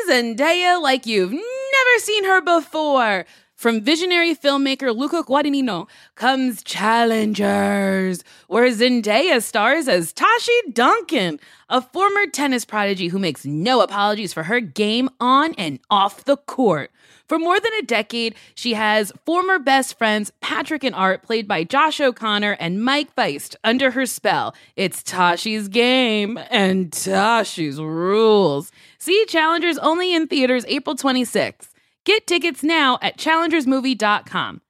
Zendaya like you've never seen her before. From visionary filmmaker Luca Guadagnino comes Challengers, where Zendaya stars as Tashi Duncan, a former tennis prodigy who makes no apologies for her game on and off the court. For more than a decade, she has former best friends Patrick and Art, played by Josh O'Connor and Mike Feist, under her spell. It's Tashi's game and Tashi's rules. See Challengers only in theaters April 26th. Get tickets now at challengersmovie.com.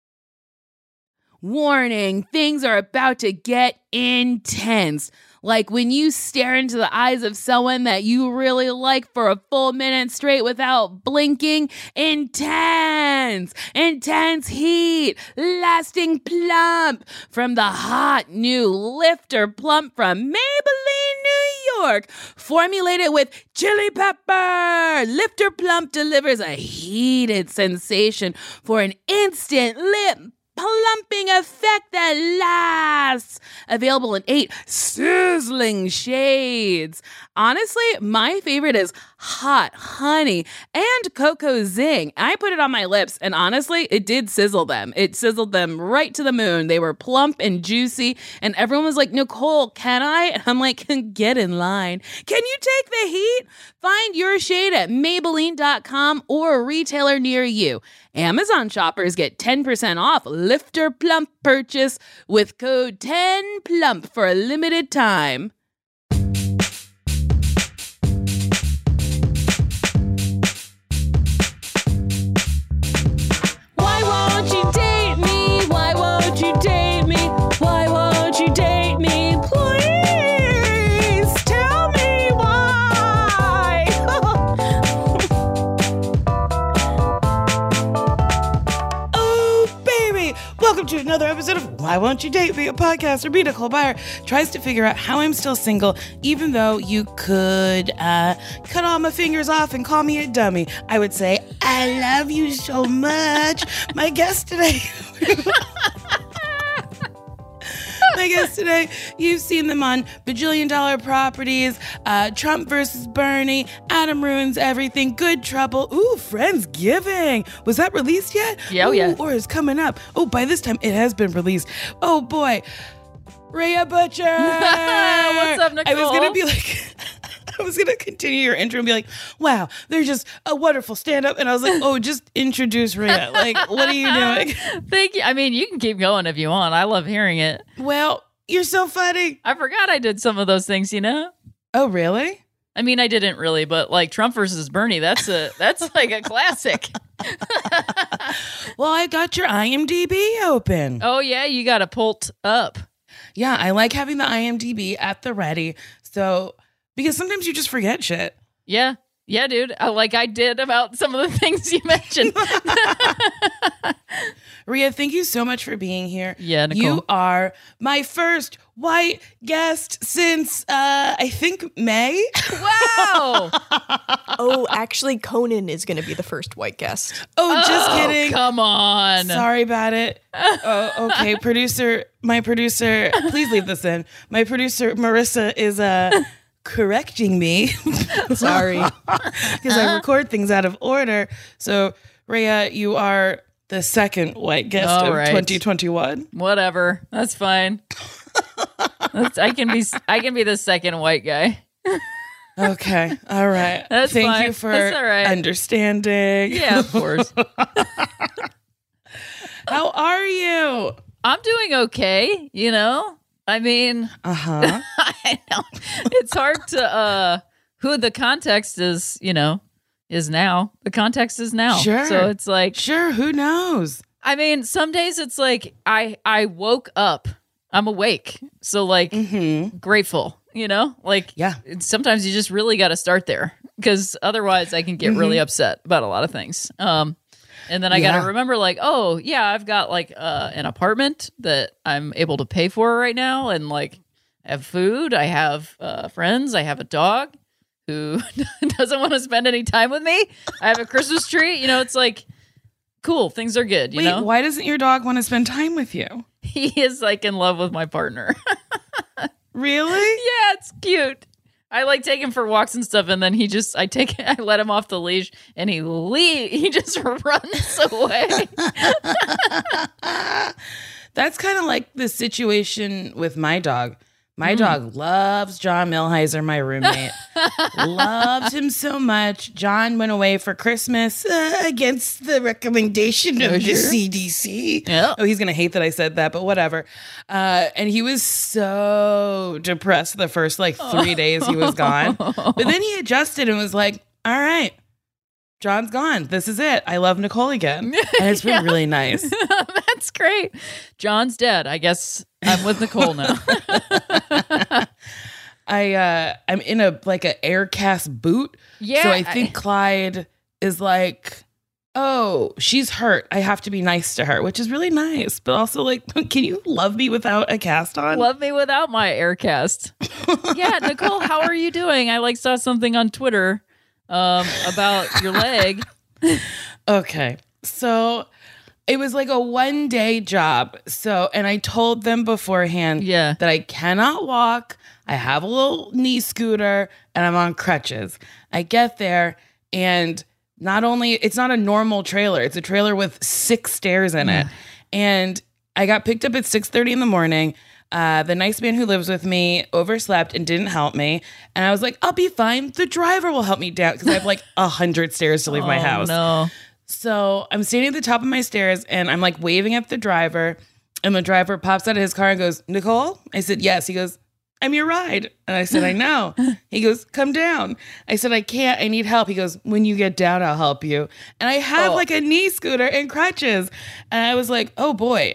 Warning, things are about to get intense. Like when you stare into the eyes of someone that you really like for a full minute straight without blinking. Intense heat, lasting plump from the hot new Lifter Plump from Maybelline, New York. Formulated with chili pepper, Lifter Plump delivers a heated sensation for an instant lip plumping effect that lasts. Available in 8 sizzling shades. Honestly, my favorite is Hot Honey and Cocoa Zing. I put it on my lips, and honestly, it did sizzle them. It sizzled them right to the moon. They were plump and juicy, and everyone was like, Nicole, can I? And I'm like, get in line. Can you take the heat? Find your shade at Maybelline.com or a retailer near you. Amazon shoppers get 10% off Lifter Plump purchase with code 10PLUMP for a limited time. Why won't you date me? Why won't you date me? Why won't you date me? Please tell me why. Oh, baby. Welcome to another episode of Why Won't You Date Me, a podcast where me, Nicole Byer, tries to figure out how I'm still single, even though you could cut all my fingers off and call me a dummy. I would say, I love you so much. My guest today... you've seen them on Bajillion Dollar Properties, Trump versus Bernie, Adam Ruins Everything, Good Trouble, Friendsgiving. Was that released yet? Yeah, yeah. Or is coming up. Oh, by this time it has been released. Oh boy. Rhea Butcher. What's up, Nicole? I was going to continue your intro and be like, wow, they're just a wonderful stand-up. And I was like, oh, just introduce Rhea. Like, what are you doing? Thank you. I mean, you can keep going if you want. I love hearing it. Well, you're so funny. I forgot I did some of those things, you know? Oh, really? I mean, I didn't really, but like Trump versus Bernie, that's like a classic. Well, I got your IMDb open. Oh, yeah? You got it pulled up. Yeah, I like having the IMDb at the ready. So... because sometimes you just forget shit. Yeah. Yeah, dude. I did about some of the things you mentioned. Rhea, thank you so much for being here. Yeah, Nicole. You are my first white guest since, I think, May. Wow. Oh, actually, Conan is going to be the first white guest. Oh, just kidding. Come on. Sorry about it. Oh, okay. My producer, please leave this in. My producer, Marissa, is, correcting me. Sorry. Because I record things out of order. So, Rhea, you are the second white guest of 2021. Whatever. That's fine. I can be the second white guy. Okay. All right. That's Thank fine. you for That's all right. understanding. Yeah, of course. How are you? I'm doing okay, you know? I mean, I know it's hard to who the context is, you know, is now. The context is now. Sure. So it's like, sure, who knows? I mean, some days it's like I woke up, I'm awake. So like grateful, you know? Like yeah. Sometimes you just really got to start there because otherwise I can get really upset about a lot of things. And then I got to remember, like, oh, yeah, I've got, like, an apartment that I'm able to pay for right now. And, like, I have food. I have friends. I have a dog who doesn't want to spend any time with me. I have a Christmas tree. You know, it's like, cool. Things are good, you know? Why doesn't your dog want to spend time with you? He is, like, in love with my partner. Really? Yeah, it's cute. I like take him for walks and stuff, and then I let him off the leash, and he just runs away. That's kind of like the situation with my dog. My dog loves John Milheiser, my roommate. Loves him so much. John went away for Christmas against the recommendation of the CDC. Yeah. Oh, he's going to hate that I said that, but whatever. And he was so depressed the first 3 days he was gone. But then he adjusted and was like, all right, John's gone. This is it. I love Nicole again. And it's been really nice. That's great. John's dead. I guess I'm with Nicole now. I'm in a Aircast boot. Yeah. So I think Clyde is like, oh, she's hurt. I have to be nice to her, which is really nice. But also can you love me without a cast on? Love me without my Aircast. Yeah, Nicole, how are you doing? I saw something on Twitter about your leg. Okay. So it was a 1-day job. So, and I told them beforehand that I cannot walk. I have a little knee scooter and I'm on crutches. I get there and it's not a normal trailer. It's a trailer with 6 stairs in it. And I got picked up at 6:30 in the morning. The nice man who lives with me overslept and didn't help me. And I was like, I'll be fine. The driver will help me down because I have 100 stairs to leave my house. No. So I'm standing at the top of my stairs and I'm waving at the driver. And the driver pops out of his car and goes, Nicole? I said, yes. He goes, I'm your ride. And I said, I know. He goes, come down. I said, I can't. I need help. He goes, when you get down, I'll help you. And I have a knee scooter and crutches. And I was like, oh boy,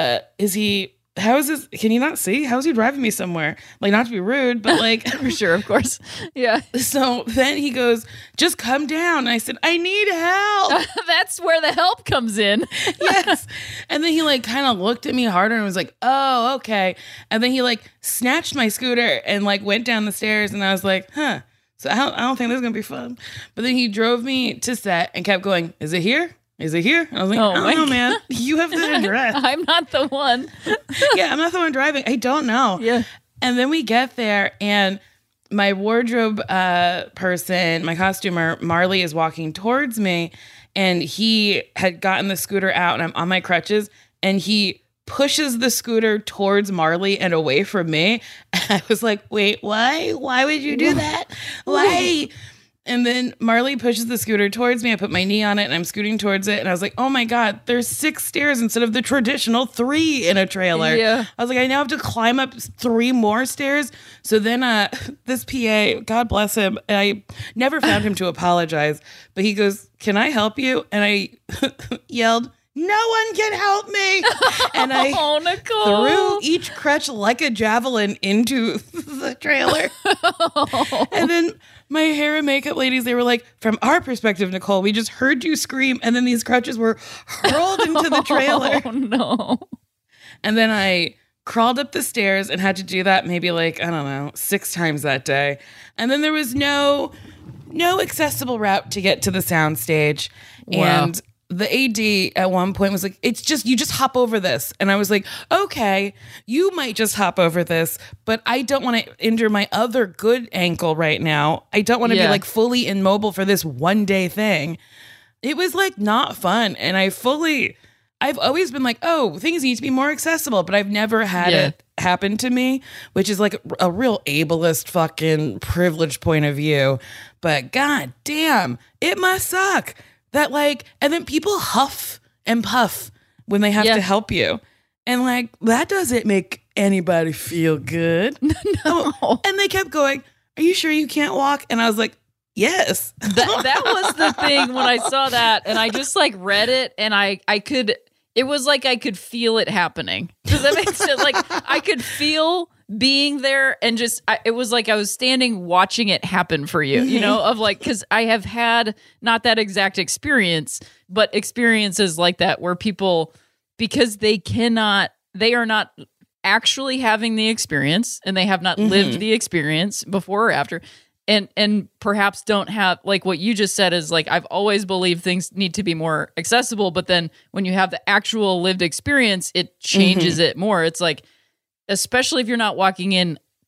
how is this? Can you not see? How is he driving me somewhere? Not to be rude, but For sure, of course. Yeah. So then he goes, just come down. And I said, I need help. That's where the help comes in. Yes. And then he kind of looked at me harder and was like, oh, okay. And then he snatched my scooter and went down the stairs. And I was like, huh. So I don't think this is going to be fun. But then he drove me to set and kept going, is it here? Is it here? I was like, I don't know, man. You have the address. I'm not the one. Yeah, I'm not the one driving. I don't know. Yeah. And then we get there and my wardrobe person, my costumer, Marley, is walking towards me and he had gotten the scooter out and I'm on my crutches and he pushes the scooter towards Marley and away from me. And I was like, wait, why? Why would you do that? Why? And then Marley pushes the scooter towards me. I put my knee on it and I'm scooting towards it. And I was like, oh my God, there's 6 stairs instead of the traditional 3 in a trailer. Yeah. I was like, I now have to climb up 3 more stairs. So then this PA, God bless him, I never found him to apologize, but he goes, can I help you? And I yelled, no one can help me. And I Nicole. threw each crutch like a javelin into the trailer. And then my hair and makeup ladies, they were like, from our perspective, Nicole, we just heard you scream. And then these crutches were hurled into the trailer. Oh, no. And then I crawled up the stairs and had to do that maybe 6 times that day. And then there was no accessible route to get to the soundstage. Wow. And the AD at one point was like, you just hop over this. And I was like, okay, you might just hop over this, but I don't want to injure my other good ankle right now. I don't want to be fully immobile for this 1-day thing. It was not fun. And I've always been oh, things need to be more accessible, but I've never had it happen to me, which is a real ableist fucking privileged point of view. But God damn, it must suck. That and then people huff and puff when they have to help you. And that doesn't make anybody feel good. No. And they kept going, are you sure you can't walk? And I was like, yes. That was the thing when I saw that and I just read it and I could, it was I could feel it happening. Does that make sense? I could feel being there and it was I was standing watching it happen for you, because I have had not that exact experience, but experiences like that where people, because they are not actually having the experience and they have not lived the experience before or after. And perhaps don't have what you just said is I've always believed things need to be more accessible, but then when you have the actual lived experience, it changes it more. It's especially if you're not walking in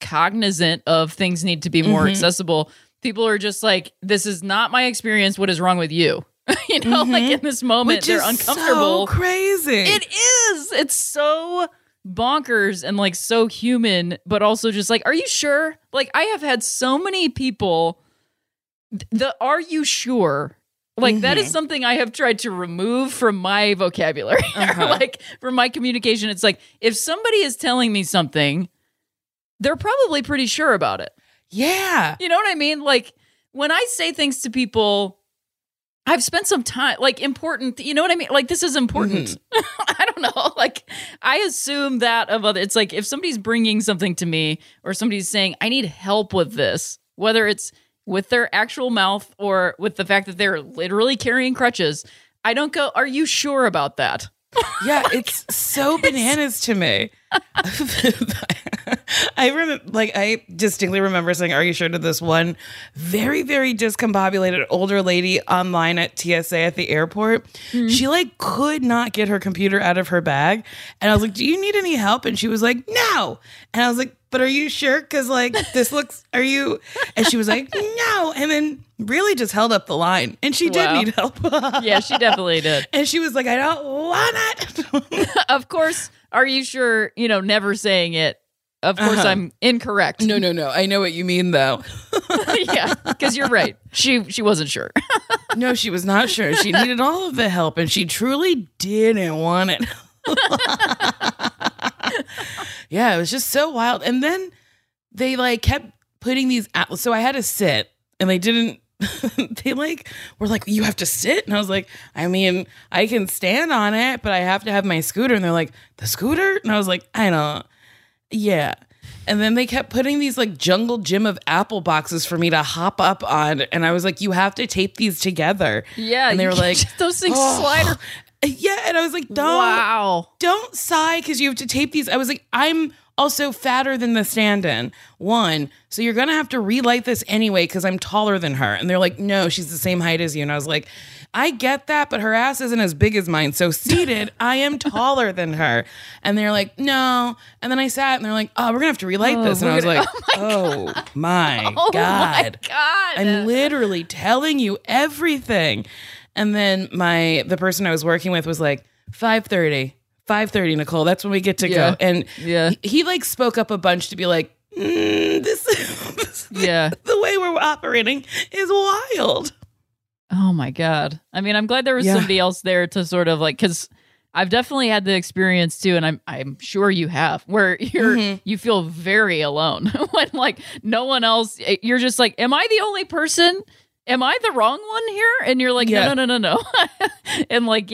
cognizant of things need to be more accessible. People are just like, this is not my experience. What is wrong with you? You know, like in this moment, Which they're is uncomfortable. So crazy. It is. It's so bonkers and like so human, but also just like, are you sure? Like, I have had so many people, are you sure? Like, that is something I have tried to remove from my vocabulary, or like from my communication. It's like, if somebody is telling me something, they're probably pretty sure about it. Yeah. You know what I mean? Like, when I say things to people, I've spent some time, like, important, you know what I mean? Like, this is important. I don't know. Like, I assume that of other, it's like, if somebody's bringing something to me or somebody's saying, I need help with this, whether it's with their actual mouth or with the fact that they're literally carrying crutches, I don't go, are you sure about that? Yeah, it's so bananas to me. I distinctly remember saying, "Are you sure?" to this one very, very discombobulated older lady online at TSA at the airport. She like could not get her computer out of her bag, and I was like, "Do you need any help?" And she was like, "No." And I was like, "But are you sure? Because like this looks. Are you?" And she was like, "No." And then really just held up the line, and she did need help. Yeah, she definitely did. And she was like, "I don't want it." Of course, are you sure? You know, never saying it. Of course, I'm incorrect. No. I know what you mean, though. Yeah, because you're right. She wasn't sure. No, she was not sure. She needed all of the help, and she truly didn't want it. Yeah, it was just so wild. And then they like kept putting these out. So I had to sit, and they didn't. They like were like, you have to sit, and I was like, I mean, I can stand on it, but I have to have my scooter. And they're like, the scooter? And I was like, I don't. Yeah. And then they kept putting these like jungle gym of apple boxes for me to hop up on. And I was like, you have to tape these together. Yeah. And they were like, those things slide. Yeah. And I was like, don't sigh because you have to tape these. I was like, I'm also fatter than the stand-in. One. So you're going to have to relight this anyway because I'm taller than her. And they're like, no, she's the same height as you. And I was like, I get that, but her ass isn't as big as mine. So seated, I am taller than her. And they're like, no. And then I sat and they're like, oh, we're going to have to relight this. And I was like, oh my God. I'm literally telling you everything. And then the person I was working with was like, 5:30, Nicole. That's when we get to go. And he like spoke up a bunch to be like, this the way we're operating is wild. Oh my God. I mean, I'm glad there was somebody else there to sort of like, because I've definitely had the experience too, and I'm sure you have, where you feel very alone when like no one else, you're just like, am I the only person? Am I the wrong one here? And you're like, no. And like,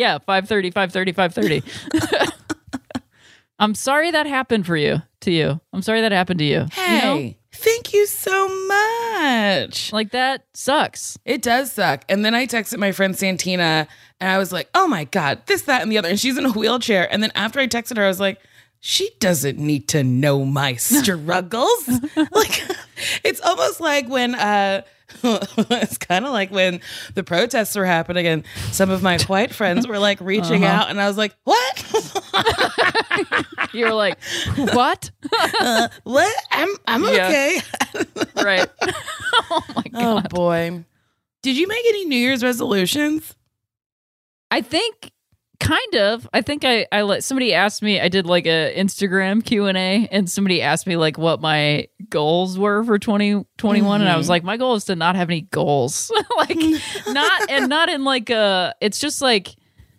5:30. I'm sorry that happened to you. I'm sorry that happened to you. Hey. You know? Thank you so much. Like, that sucks. It does suck. And then I texted my friend Santina and I was like, oh my God, this, that, and the other. And she's in a wheelchair. And then after I texted her, I was like, she doesn't need to know my struggles. Like, it's almost like when, it's kind of like when the protests were happening and some of my white friends were like reaching out and I was like, what? You're like, what? What? I'm okay. Right. Oh my God. Oh boy. Did you make any New Year's resolutions? I think kind of. I think I let somebody asked me, I did like a Instagram Q&A and somebody asked me like what my goals were for 2021 and I was like, my goal is to not have any goals. Like not in like it's just like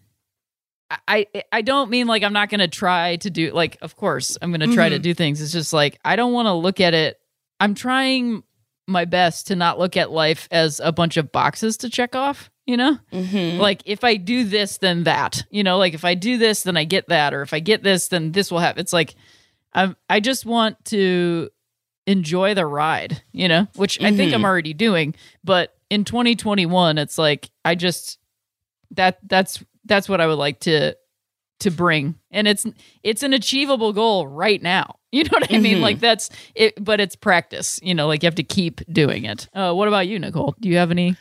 I don't mean like I'm not going to try to do, like, of course I'm going to try to do things. It's just like, I don't want to look at it. I'm trying my best to not look at life as a bunch of boxes to check off, you know? Like if I do this, then that, you know, like if I do this, then I get that. Or if I get this, then this will happen. It's like, I just want to enjoy the ride, you know, which I think I'm already doing. But in 2021, it's like, I just, that's what I would like to bring. And it's an achievable goal right now. You know what I mean? Like that's it, but it's practice, you know, like you have to keep doing it. What about you, Nicole? Do you have any?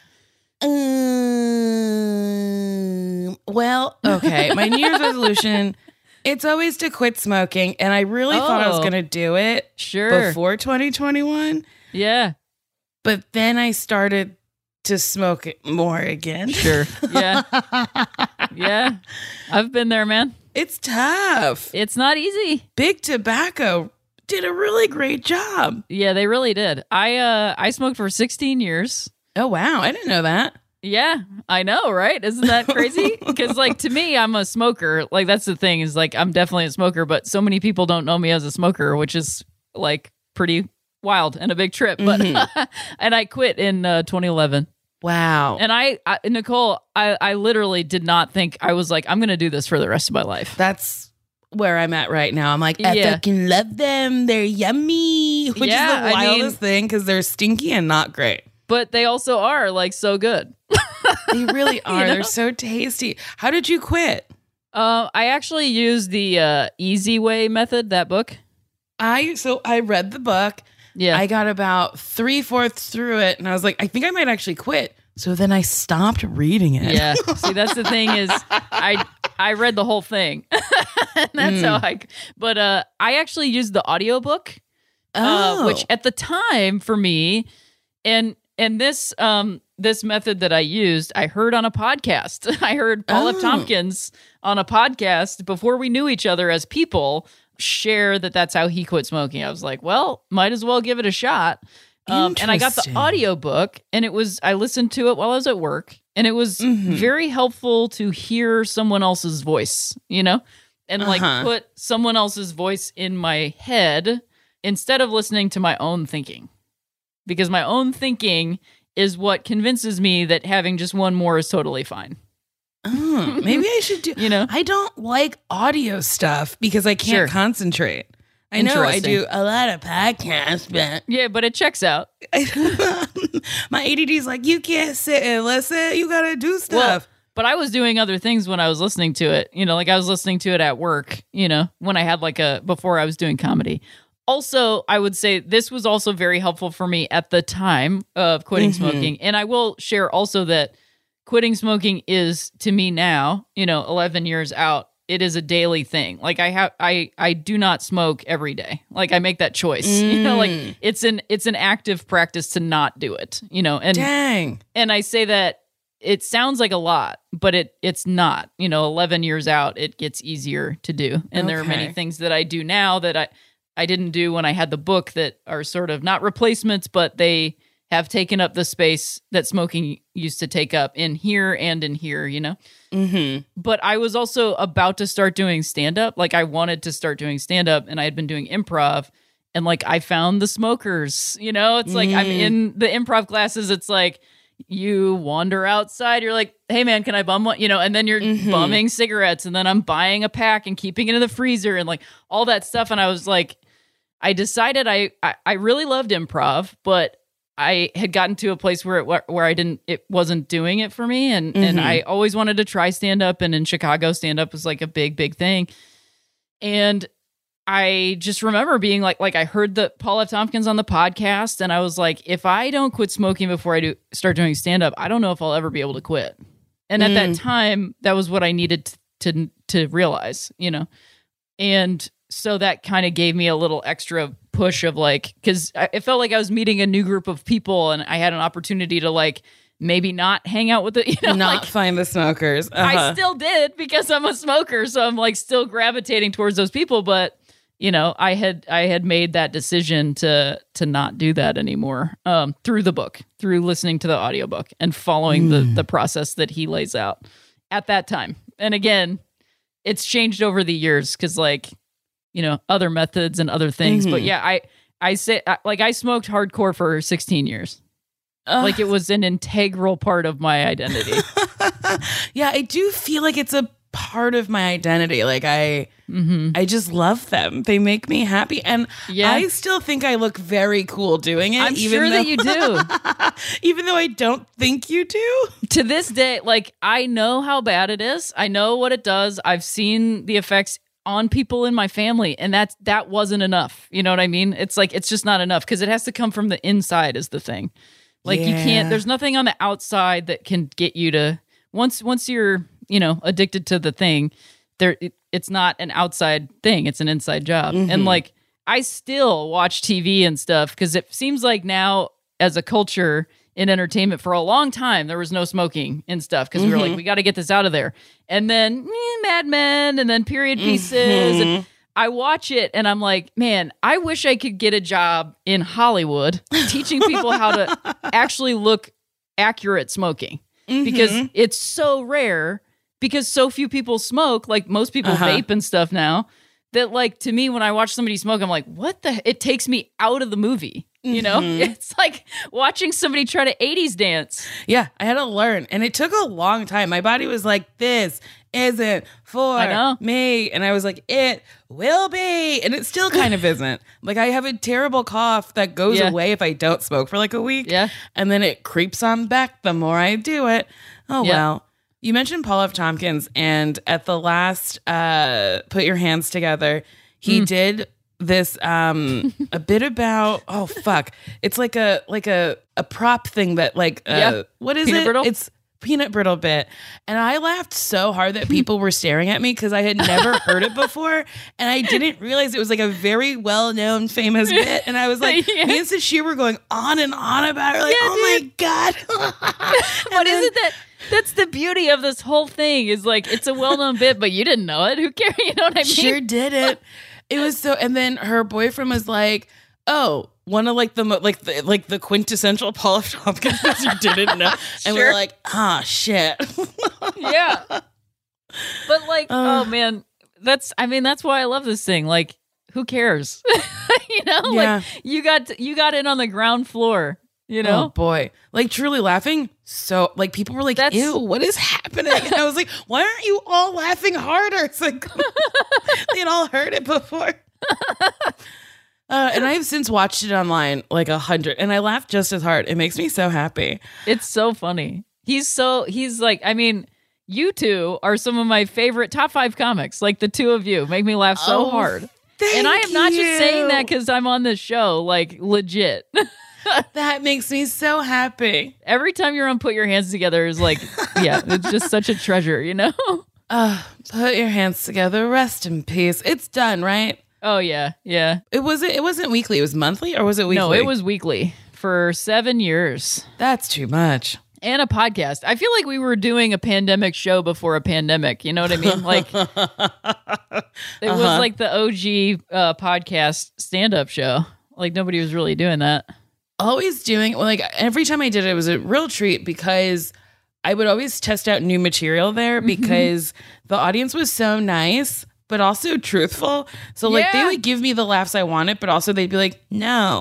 Well, okay. My New Year's resolution It's always to quit smoking, and I really thought I was Oh. going to do it Sure. before 2021, Yeah. but then I started to smoke it more again. Sure. Yeah. Yeah. I've been there, man. It's tough. It's not easy. Big Tobacco did a really great job. Yeah, they really did. I smoked for 16 years. Oh, wow. I didn't know that. Yeah, I know, right? Isn't that crazy? Because, like, to me, I'm a smoker. Like, that's the thing is, like, I'm definitely a smoker, but so many people don't know me as a smoker, which is, like, pretty wild and a big trip. But, and I quit in 2011. Wow. And Nicole, I literally did not think, I was like, I'm going to do this for the rest of my life. That's where I'm at right now. I'm like, I Yeah. fucking love them. They're yummy, which Yeah, is the I mean- wildest thing because they're stinky and not great. But they also are, like, so good. They really are. know? They're so tasty. How did you quit? I actually used the Easy Way method, that book. I read the book. Yeah. I got about 3/4 through it, and I was like, I think I might actually quit. So then I stopped reading it. Yeah. See, that's the thing is I read the whole thing. That's how but I actually used the audiobook, which at the time for me, and this method that I used, I heard on a podcast. I heard Paul F. Tompkins on a podcast before we knew each other as people share that's how he quit smoking. I was like, well, might as well give it a shot. And I got the Interesting. audiobook, and I listened to it while I was at work, and it was very helpful to hear someone else's voice, and like put someone else's voice in my head instead of listening to my own thinking. Because my own thinking is what convinces me that having just one more is totally fine. Oh, maybe I should do. I don't like audio stuff because I can't Sure. concentrate. I know I Interesting. do a lot of podcasts, but Yeah, but it checks out. my ADD's like, you can't sit and listen. You got to do stuff. But I was doing other things when I was listening to it. Like I was listening to it at work, when I had before I was doing comedy. Also, I would say this was also very helpful for me at the time of quitting smoking. And I will share also that quitting smoking is, to me now, 11 years out, it is a daily thing. Like I do not smoke every day. Like I make that choice. Like it's an active practice to not do it. And Dang. and I say that it sounds like a lot, but it's not. 11 years out, it gets easier to do. And there are many Okay. things that I do now that I didn't do when I had the book that are sort of not replacements, but they have taken up the space that smoking used to take up in here and in here, Mm-hmm. But I was also about to start doing stand-up. Like I wanted to start doing stand-up, and I had been doing improv, and like I found the smokers, it's like I'm in the improv classes. It's like you wander outside, you're like, hey man, can I bum one? And then you're bumming cigarettes, and then I'm buying a pack and keeping it in the freezer and like all that stuff. And I was like, I decided I really loved improv, but I had gotten to a place where it wasn't doing it for me. And I always wanted to try stand up. And in Chicago, stand up was like a big, big thing. And I just remember being like I heard the Paul F. Tompkins on the podcast, and I was like, if I don't quit smoking before I start doing stand up, I don't know if I'll ever be able to quit. And at that time, that was what I needed to realize, And so that kind of gave me a little extra push of like, because it felt like I was meeting a new group of people, and I had an opportunity to like maybe not hang out with it, Not like, find the smokers. I still did because I'm a smoker, so I'm like still gravitating towards those people. But I had made that decision to not do that anymore through the book, through listening to the audiobook and following the process that he lays out at that time. And again, it's changed over the years because other methods and other things. But yeah, I say I smoked hardcore for 16 years. Like it was an integral part of my identity. Yeah, I do feel like it's a part of my identity. Like I just love them. They make me happy, and Yeah. I still think I look very cool doing it. I'm sure that you do. even though I don't think you do. To this day, like I know how bad it is. I know what it does. I've seen the effects on people in my family, and that wasn't enough. You know what I mean? It's like it's just not enough because it has to come from the inside is the thing. Like you can't, there's nothing on the outside that can get you to once you're, addicted to the thing, it's not an outside thing. It's an inside job. And like, I still watch TV and stuff because it seems like now as a culture in entertainment for a long time, there was no smoking and stuff because we were like, we got to get this out of there. And then Mad Men and then period pieces. And I watch it and I'm like, man, I wish I could get a job in Hollywood teaching people how to actually look accurate smoking because it's so rare because so few people smoke. Like most people vape and stuff now that like to me, when I watch somebody smoke, I'm like, what the, it takes me out of the movie. You know, it's like watching somebody try to 80s dance. Yeah, I had to learn. And it took a long time. My body was like, this isn't for me. And I was like, it will be. And it still kind of isn't. Like, I have a terrible cough that goes away if I don't smoke for like a week. Yeah. And then it creeps on back the more I do it. Oh, well. You mentioned Paul F. Tompkins. And at the last Put Your Hands Together, he did this a bit about it's like a prop thing that like what is peanut it brittle? It's peanut brittle bit, and I laughed so hard that people were staring at me because I had never heard it before, and I didn't realize it was like a very well-known famous bit, and I was like me and Sashir were going on and on about it, like my god. But isn't that's the beauty of this whole thing is like it's a well-known bit but you didn't know it, who cares, you know what I mean? Sure did it. It was so, and then her boyfriend was like, "Oh, one of like the quintessential Paul F. Tompkins that you didn't know," and we're like, "Ah, shit." Yeah, but like, oh man, that's why I love this thing. Like, who cares? You know, like you got in on the ground floor. You know, oh boy, like truly laughing. So like people were like, "Ew, what is happening?" And I was like, "Why aren't you all laughing harder?" It's like they'd all heard it before. And I've since watched it online like 100, and I laughed just as hard. It makes me so happy. It's so funny. He's like, I mean, you two are some of my favorite top 5 comics. Like the two of you make me laugh so hard. And I am not just saying that because I'm on this show. Like legit. That makes me so happy. Every time you're on Put Your Hands Together is like, yeah, it's just such a treasure, you know? Put Your Hands Together. Rest in peace. It's done, right? Oh, yeah. Yeah. It wasn't weekly. It was monthly, or was it weekly? No, it was weekly for 7 years. That's too much. And a podcast. I feel like we were doing a pandemic show before a pandemic. You know what I mean? Like, it was like the OG podcast stand-up show. Like, nobody was really doing that. Always doing, like, every time I did it, it was a real treat because I would always test out new material there because the audience was so nice, but also truthful. So, like, they would give me the laughs I wanted, but also they'd be like, no,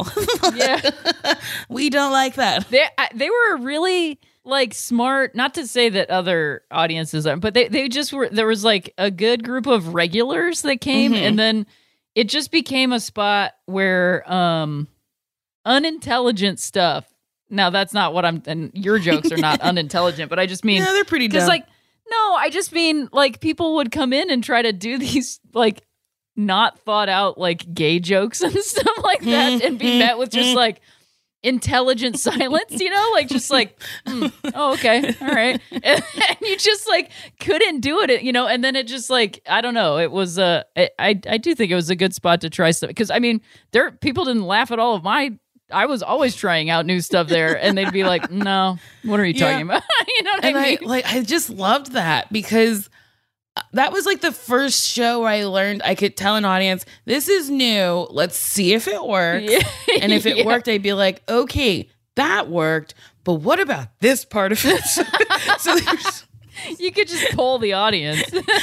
we don't like that. They were really, like, smart, not to say that other audiences aren't, but they just were, there was, like, a good group of regulars that came, and then it just became a spot where, unintelligent stuff. Now that's not what and your jokes are not unintelligent, but I just mean, no, they're pretty dumb. Like, no, I just mean like people would come in and try to do these like not thought out like gay jokes and stuff like that, and be met with just like intelligent silence, you know, like just like, oh, okay, all right, and you just like couldn't do it, you know, and then it just like, I don't know, it was I do think it was a good spot to try stuff because I mean people didn't laugh at all of I was always trying out new stuff there, and they'd be like, "No, what are you talking about?" You know what I mean? I just loved that because that was like the first show where I learned I could tell an audience, "This is new. Let's see if it works." And if it worked, I'd be like, "Okay, that worked, but what about this part of it?" So you could just poll the audience.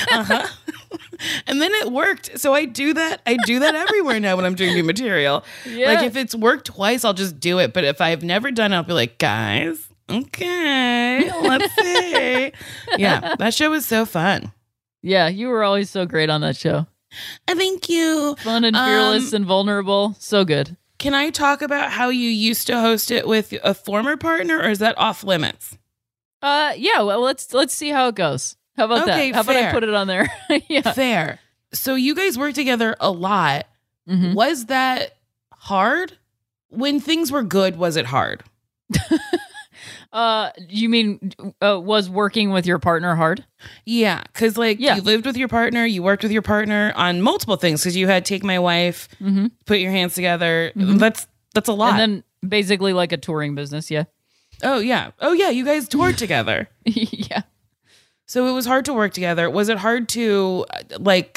And then it worked. So I do that everywhere now when I'm doing new material. Yeah. Like if it's worked twice, I'll just do it. But if I've never done it, I'll be like, guys, okay, let's see. Yeah, that show was so fun. Yeah, you were always so great on that show. Thank you. Fun and fearless and vulnerable. So good. Can I talk about how you used to host it with a former partner, or is that off limits? Yeah, well, let's see how it goes. How about that? How about I put it on there? Yeah. Fair. So you guys work together a lot. Was that hard? When things were good, was it hard? You mean was working with your partner hard? Yeah, because like Yeah. you lived with your partner, you worked with your partner on multiple things because you had Take My Wife, put your hands together. That's a lot. And then basically like a touring business, yeah. Oh yeah, you guys toured together. Yeah. So it was hard to work together. Was it hard to like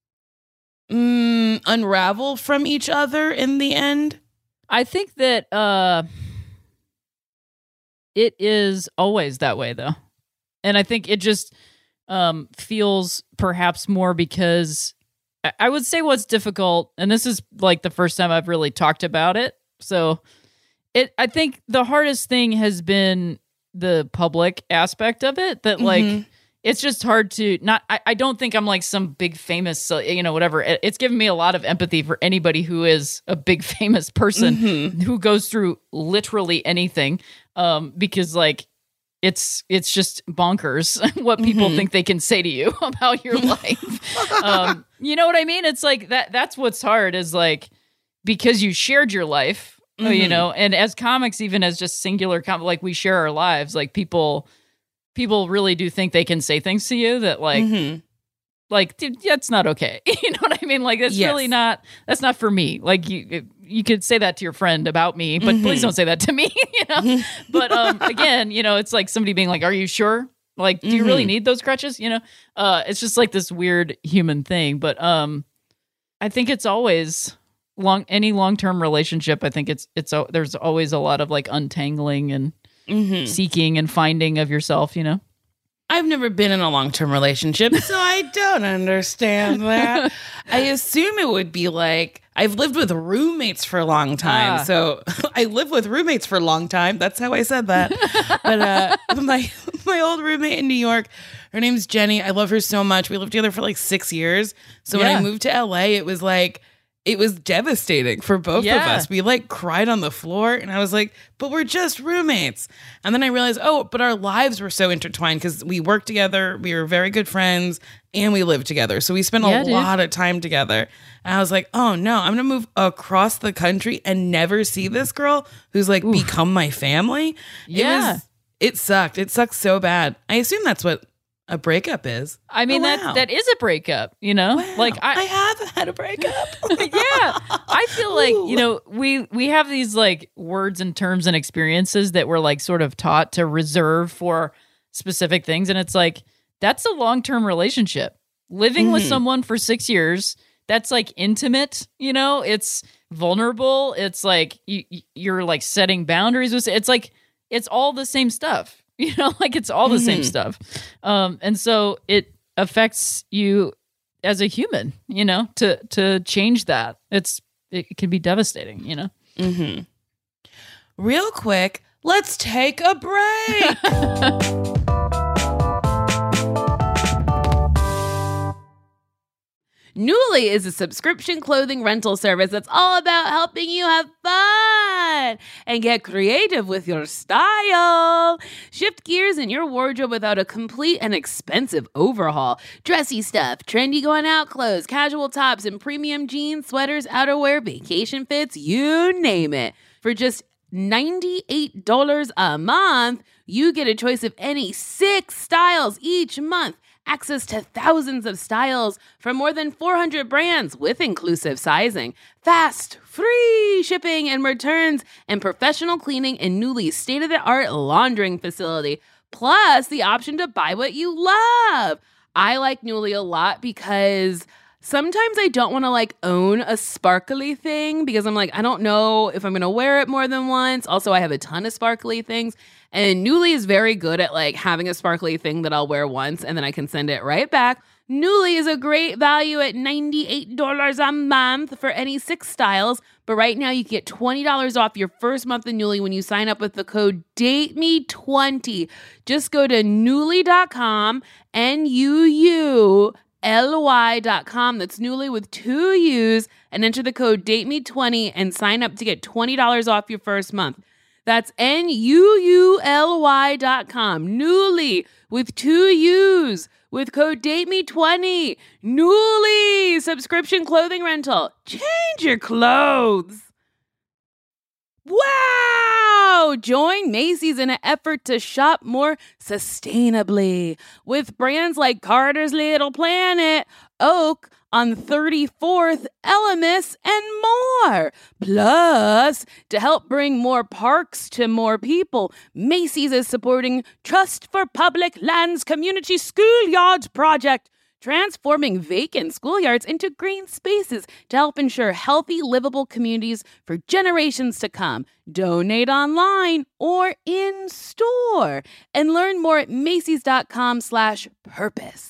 unravel from each other in the end? I think that it is always that way, though. And I think it just feels perhaps more because I would say what's difficult, and this is like the first time I've really talked about it. So I think the hardest thing has been the public aspect of it, that like it's just hard to not. I don't think I'm like some big famous, whatever. It's given me a lot of empathy for anybody who is a big famous person who goes through literally anything, because like it's just bonkers what people think they can say to you about your life. You know what I mean? It's like that's what's hard is like because you shared your life, and as comics, even as just singular like we share our lives, like people really do think they can say things to you that like, like, dude, that's not okay. You know what I mean? Like, that's really not, that's not for me. Like you could say that to your friend about me, but please don't say that to me, But again, it's like somebody being like, are you sure? Like, do you really need those crutches? It's just like this weird human thing. But I think it's always any long-term relationship. I think there's always a lot of like untangling and seeking and finding of yourself, I've never been in a long-term relationship, so I don't understand that. I assume it would be like, I've lived with roommates for a long time, so I live with roommates for a long time. That's how I said that. But my old roommate in New York, her name's Jenny. I love her so much. We lived together for like 6 years. So when I moved to LA, it was devastating for both of us. We like cried on the floor and I was like, but we're just roommates. And then I realized, but our lives were so intertwined because we worked together. We were very good friends and we lived together. So we spent a lot of time together. And I was like, oh no, I'm going to move across the country and never see this girl who's like become my family. Yeah. It sucked. It sucked so bad. I assume that's what a breakup is. I mean, that is a breakup, Wow. Like I have had a breakup. Yeah. I feel like, we have these like words and terms and experiences that we're like sort of taught to reserve for specific things. And it's like, that's a long-term relationship. Living with someone for 6 years, that's like intimate, it's vulnerable. It's like you're like setting boundaries with it's like, it's all the same stuff. Like it's all the same stuff. And so it affects you as a human, to change that. It can be devastating, Real quick, let's take a break. Nuuly is a subscription clothing rental service that's all about helping you have fun and get creative with your style. Shift gears in your wardrobe without a complete and expensive overhaul. Dressy stuff, trendy going out clothes, casual tops, and premium jeans, sweaters, outerwear, vacation fits, you name it. For just $98 a month, you get a choice of any 6 styles each month. Access to thousands of styles from more than 400 brands with inclusive sizing, fast, free shipping and returns, and professional cleaning in Nuuly's state-of-the-art laundering facility, plus the option to buy what you love. I like Nuuly a lot because sometimes I don't want to like own a sparkly thing because I'm like, I don't know if I'm going to wear it more than once. Also, I have a ton of sparkly things. And Nuuly is very good at like having a sparkly thing that I'll wear once and then I can send it right back. Nuuly is a great value at $98 a month for any 6 styles. But right now you get $20 off your first month of Nuuly when you sign up with the code DATEME20. Just go to Nuuly.com, NUULY.com. That's Nuuly with 2 U's, and enter the code DATEME20 and sign up to get $20 off your first month. That's NUULY.com. Nuuly with 2 U's with code DATEME20. Nuuly subscription clothing rental. Change your clothes. Wow! Join Macy's in an effort to shop more sustainably with brands like Carter's Little Planet, Oak on 34th, Elemis, and more. Plus, to help bring more parks to more people, Macy's is supporting Trust for Public Lands Community Schoolyards Project, transforming vacant schoolyards into green spaces to help ensure healthy, livable communities for generations to come. Donate online or in store and learn more at Macy's.com/purpose.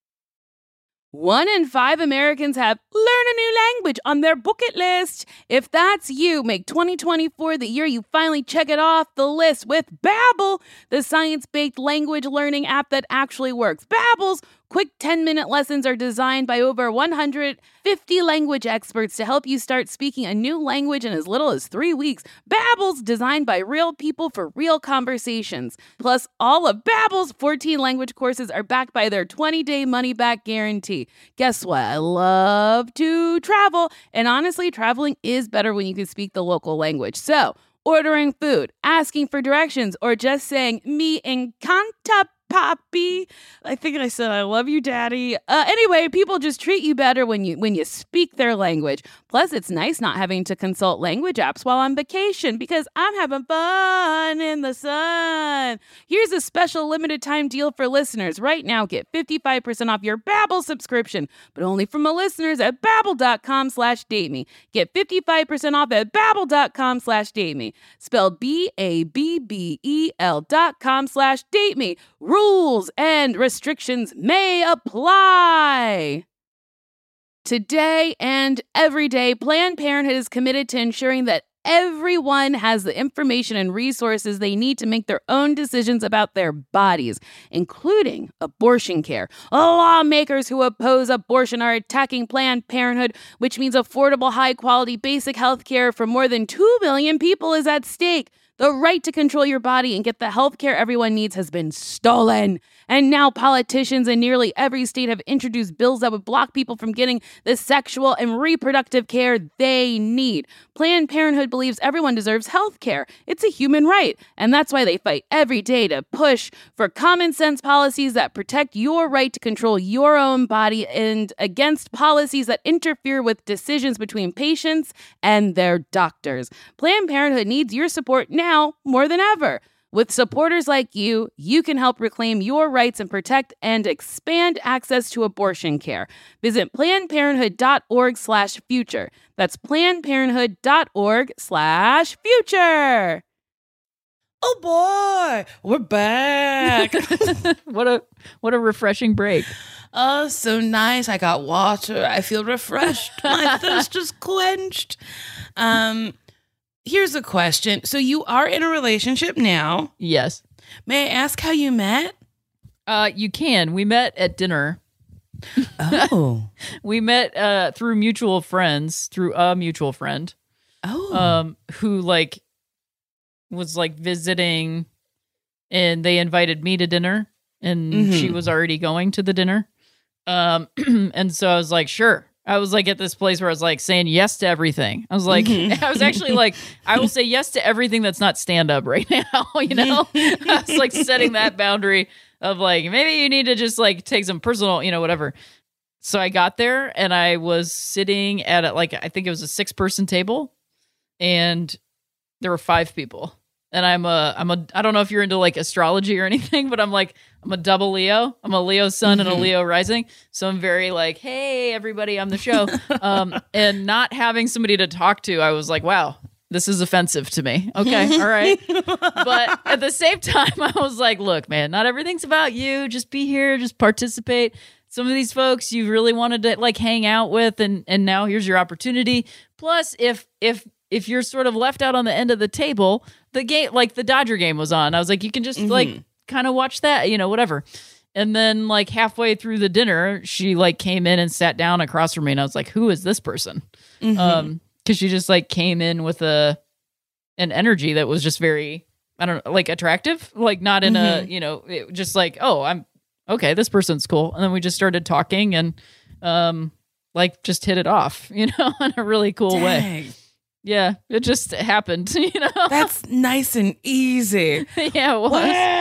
1 in 5 Americans have learn a new language on their bucket list. If that's you, make 2024 the year you finally check it off the list with Babbel, the science-based language learning app that actually works. Babbel's quick 10-minute lessons are designed by over 150 language experts to help you start speaking a new language in as little as 3 weeks. Babbel's designed by real people for real conversations. Plus, all of Babbel's 14 language courses are backed by their 20-day money-back guarantee. Guess what? I love to travel, and honestly, traveling is better when you can speak the local language. So, ordering food, asking for directions, or just saying, me encanta Poppy. I think I said I love you, Daddy. Anyway, people just treat you better when you speak their language. Plus, it's nice not having to consult language apps while on vacation because I'm having fun in the sun. Here's a special limited time deal for listeners. Right now, get 55% off your Babbel subscription, but only from my listeners at Babbel.com/dateme. Get 55% off at Babbel.com/dateme. Spelled BABBEL.com/dateme. Rules and restrictions may apply. Today and every day, Planned Parenthood is committed to ensuring that everyone has the information and resources they need to make their own decisions about their bodies, including abortion care. Lawmakers who oppose abortion are attacking Planned Parenthood, which means affordable, high-quality, basic health care for more than 2 million people is at stake. The right to control your body and get the health care everyone needs has been stolen. And now politicians in nearly every state have introduced bills that would block people from getting the sexual and reproductive care they need. Planned Parenthood believes everyone deserves health care. It's a human right. And that's why they fight every day to push for common sense policies that protect your right to control your own body and against policies that interfere with decisions between patients and their doctors. Planned Parenthood needs your support now more than ever. With supporters like you, you can help reclaim your rights and protect and expand access to abortion care. Visit PlannedParenthood.org/future. That's PlannedParenthood.org/future. Oh boy, we're back. What a refreshing break. Oh, so nice. I got water. I feel refreshed. My thirst is quenched. Here's a question. So you are in a relationship now. Yes. May I ask how you met? You can. We met at dinner. Oh. We met through mutual friends, through a mutual friend. Oh. Who was visiting, and they invited me to dinner, and she was already going to the dinner. And so I was like, sure. I was at this place where I was saying yes to everything. I was I was actually I will say yes to everything that's not stand up right now. You know, I was setting that boundary of maybe you need to just take some personal, whatever. So I got there and I was sitting at I think it was a 6-person table, and there were 5 people. And I don't know if you're into astrology or anything, but I'm a double Leo. I'm a Leo sun and a Leo rising. So I'm very hey, everybody on the show. And not having somebody to talk to, I was wow, this is offensive to me. Okay. All right. But at the same time, I was look, man, not everything's about you. Just be here. Just participate. Some of these folks you really wanted to hang out with, and now here's your opportunity. Plus, if you're sort of left out on the end of the table, the game, the Dodger game was on. I was you can just kind of watch that, whatever. And then halfway through the dinner, she came in and sat down across from me, and I was who is this person? Because she just came in with an energy that was just very, I don't know, attractive, not in a, it just oh, I'm okay, this person's cool. And then we just started talking and just hit it off, in a really cool way. Yeah, it just happened, That's nice and easy. Yeah, it was.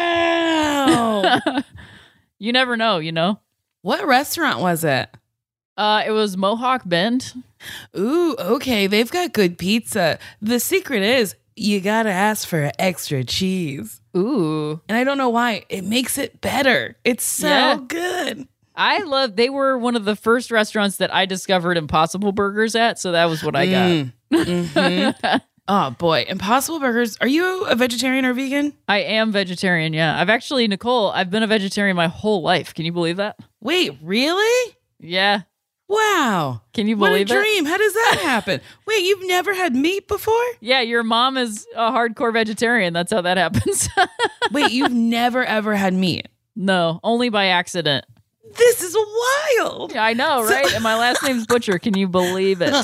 Wow. You never know. What restaurant was it? It was Mohawk Bend. Ooh, okay. They've got good pizza. The secret is you got to ask for extra cheese. Ooh. And I don't know why. It makes it better. It's so good. They were one of the first restaurants that I discovered Impossible Burgers at, so that was what I got. Mm-hmm. Oh boy, Impossible Burgers. Are you a vegetarian or vegan? I am vegetarian, yeah. Nicole, I've been a vegetarian my whole life. Can you believe that? Wait, really? Yeah. Wow. Can you believe What a dream. How does that happen? Wait, you've never had meat before? Yeah, your mom is a hardcore vegetarian. That's how that happens. Wait, you've never ever had meat? No, only by accident. This is wild. Yeah, I know, right? And my last name's Butcher. Can you believe it?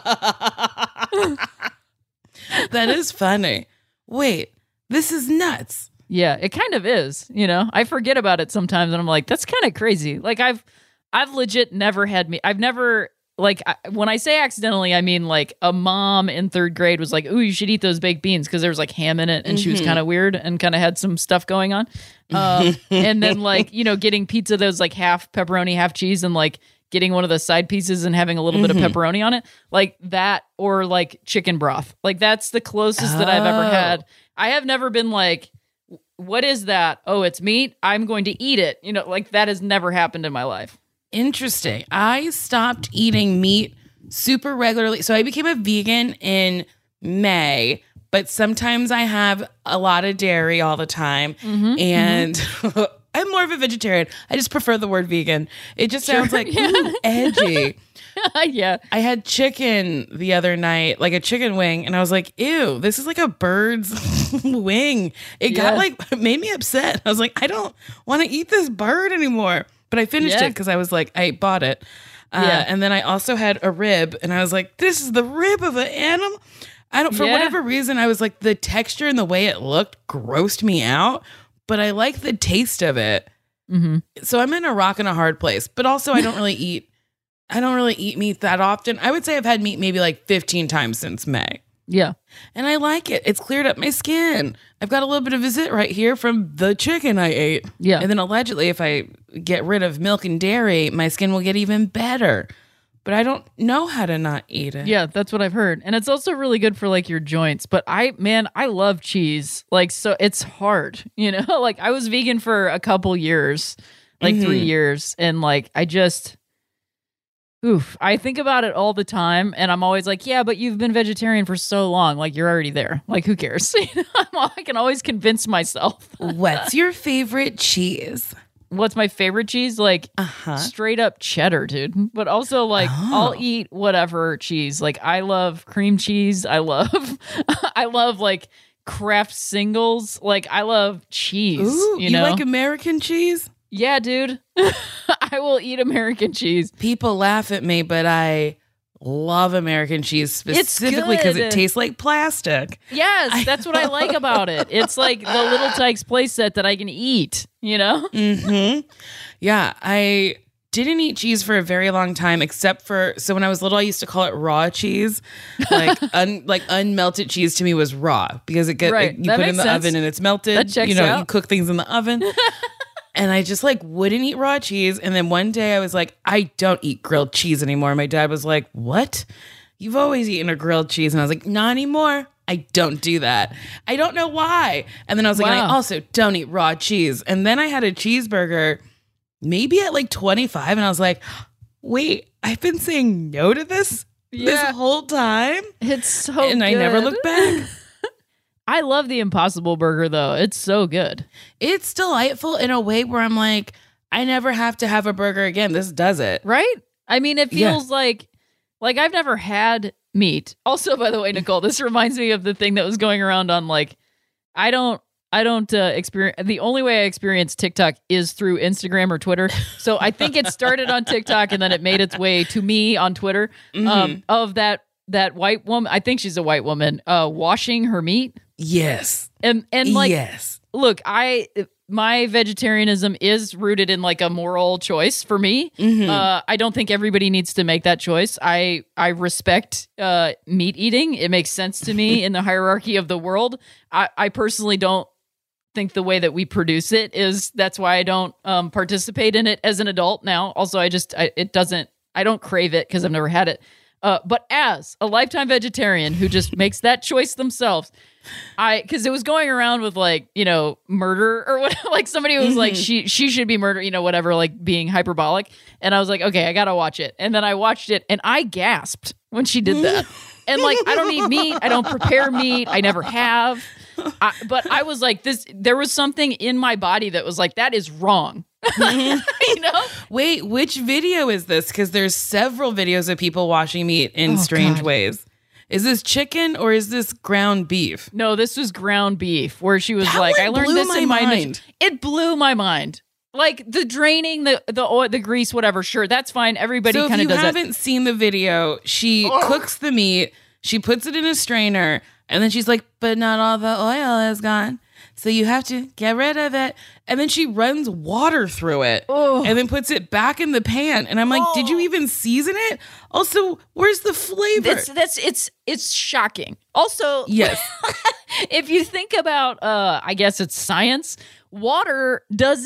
That is funny. Wait, this is nuts. Yeah, it kind of is. I forget about it sometimes, and I'm like, that's kind of crazy. Like I've legit never had meat. I've never when I say accidentally, I mean like a mom in 3rd grade was like, "Ooh, you should eat those baked beans," because there was like ham in it, and she was kind of weird and kind of had some stuff going on. And then getting pizza that was like half pepperoni, half cheese, and like getting one of the side pieces and having a little bit of pepperoni on it, like that, or like chicken broth. Like that's the closest that I've ever had. I have never been like, what is that? Oh, it's meat. I'm going to eat it. Like that has never happened in my life. Interesting. I stopped eating meat super regularly. So I became a vegan in May, but sometimes I have a lot of dairy all the time. And I'm more of a vegetarian. I just prefer the word vegan. It just sounds like ooh, edgy. Yeah. I had chicken the other night, like a chicken wing, and I was like, ew, this is like a bird's wing. It got made me upset. I was like, I don't want to eat this bird anymore. But I finished it because I was like, I bought it. And then I also had a rib, and I was like, this is the rib of an animal. For whatever reason, I was like, the texture and the way it looked grossed me out, but I like the taste of it. So I'm in a rock and a hard place, but also I don't really eat meat that often. I would say I've had meat maybe like 15 times since May. Yeah. And I like it. It's cleared up my skin. I've got a little bit of a zit right here from the chicken I ate. Yeah. And then allegedly, if I get rid of milk and dairy, my skin will get even better. But I don't know how to not eat it. Yeah, that's what I've heard. And it's also really good for like your joints. But I love cheese. Like, so it's hard, like I was vegan for a couple years, like 3 years. And like, I think about it all the time, and I'm always like, yeah, but you've been vegetarian for so long. Like, you're already there. Like, who cares? I can always convince myself. What's your favorite cheese? What's my favorite cheese? Like, straight up cheddar, dude. But also, like, I'll eat whatever cheese. Like, I love cream cheese. I love like, Kraft singles. Like, I love cheese. Ooh, you like American cheese? Yeah, dude. I will eat American cheese. People laugh at me, but I love American cheese specifically because it tastes like plastic. Yes, that's what I like about it. It's like the Little Tikes playset that I can eat, Mm-hmm. Yeah, I didn't eat cheese for a very long time, so when I was little, I used to call it raw cheese. Like unmelted cheese to me was raw because you put it in the oven and it's melted. That checks out. You cook things in the oven. And I just wouldn't eat raw cheese. And then one day I was like, I don't eat grilled cheese anymore. My dad was like, what? You've always eaten a grilled cheese. And I was like, not anymore. I don't do that. I don't know why. And then I was like, I also don't eat raw cheese. And then I had a cheeseburger maybe at like 25. And I was like, wait, I've been saying no to this whole time? It's so and good. I never looked back. I love the Impossible Burger, though. It's so good. It's delightful in a way where I'm like, I never have to have a burger again. This does it. Right? I mean, it feels like I've never had meat. Also, by the way, Nicole, this reminds me of the thing that was going around on like, I don't experience, the only way I experience TikTok is through Instagram or Twitter. So I think it started on TikTok and then it made its way to me on Twitter of that white woman. I think she's a white woman washing her meat. Yes. And like, yes. look, my vegetarianism is rooted in like a moral choice for me. I don't think everybody needs to make that choice. I respect meat eating. It makes sense to me in the hierarchy of the world. I personally don't think the way that we produce it is, that's why I don't participate in it as an adult now. Also, I don't crave it because I've never had it. But as a lifetime vegetarian who just makes that choice themselves, because it was going around with like, murder or whatever, like somebody was like, she should be murdered, whatever, like being hyperbolic. And I was like, okay, I got to watch it. And then I watched it and I gasped when she did that. And like, I don't eat meat. I don't prepare meat. I never have. But I was like, there was something in my body that was like, that is wrong. Wait, which video is this? Because there's several videos of people washing meat in strange ways. Is this chicken or is this ground beef? No, this was ground beef, where she was like, I learned this in my mind. It blew my mind. Like the draining, the oil, the grease, whatever. Sure, that's fine. Everybody kind of does that. If you haven't seen the video, she cooks the meat, she puts it in a strainer, and then she's like, but not all the oil is gone. So you have to get rid of it. And then she runs water through it and then puts it back in the pan. And I'm like, did you even season it? Also, where's the flavor? It's shocking. Also, yes. If you think about, I guess it's science, water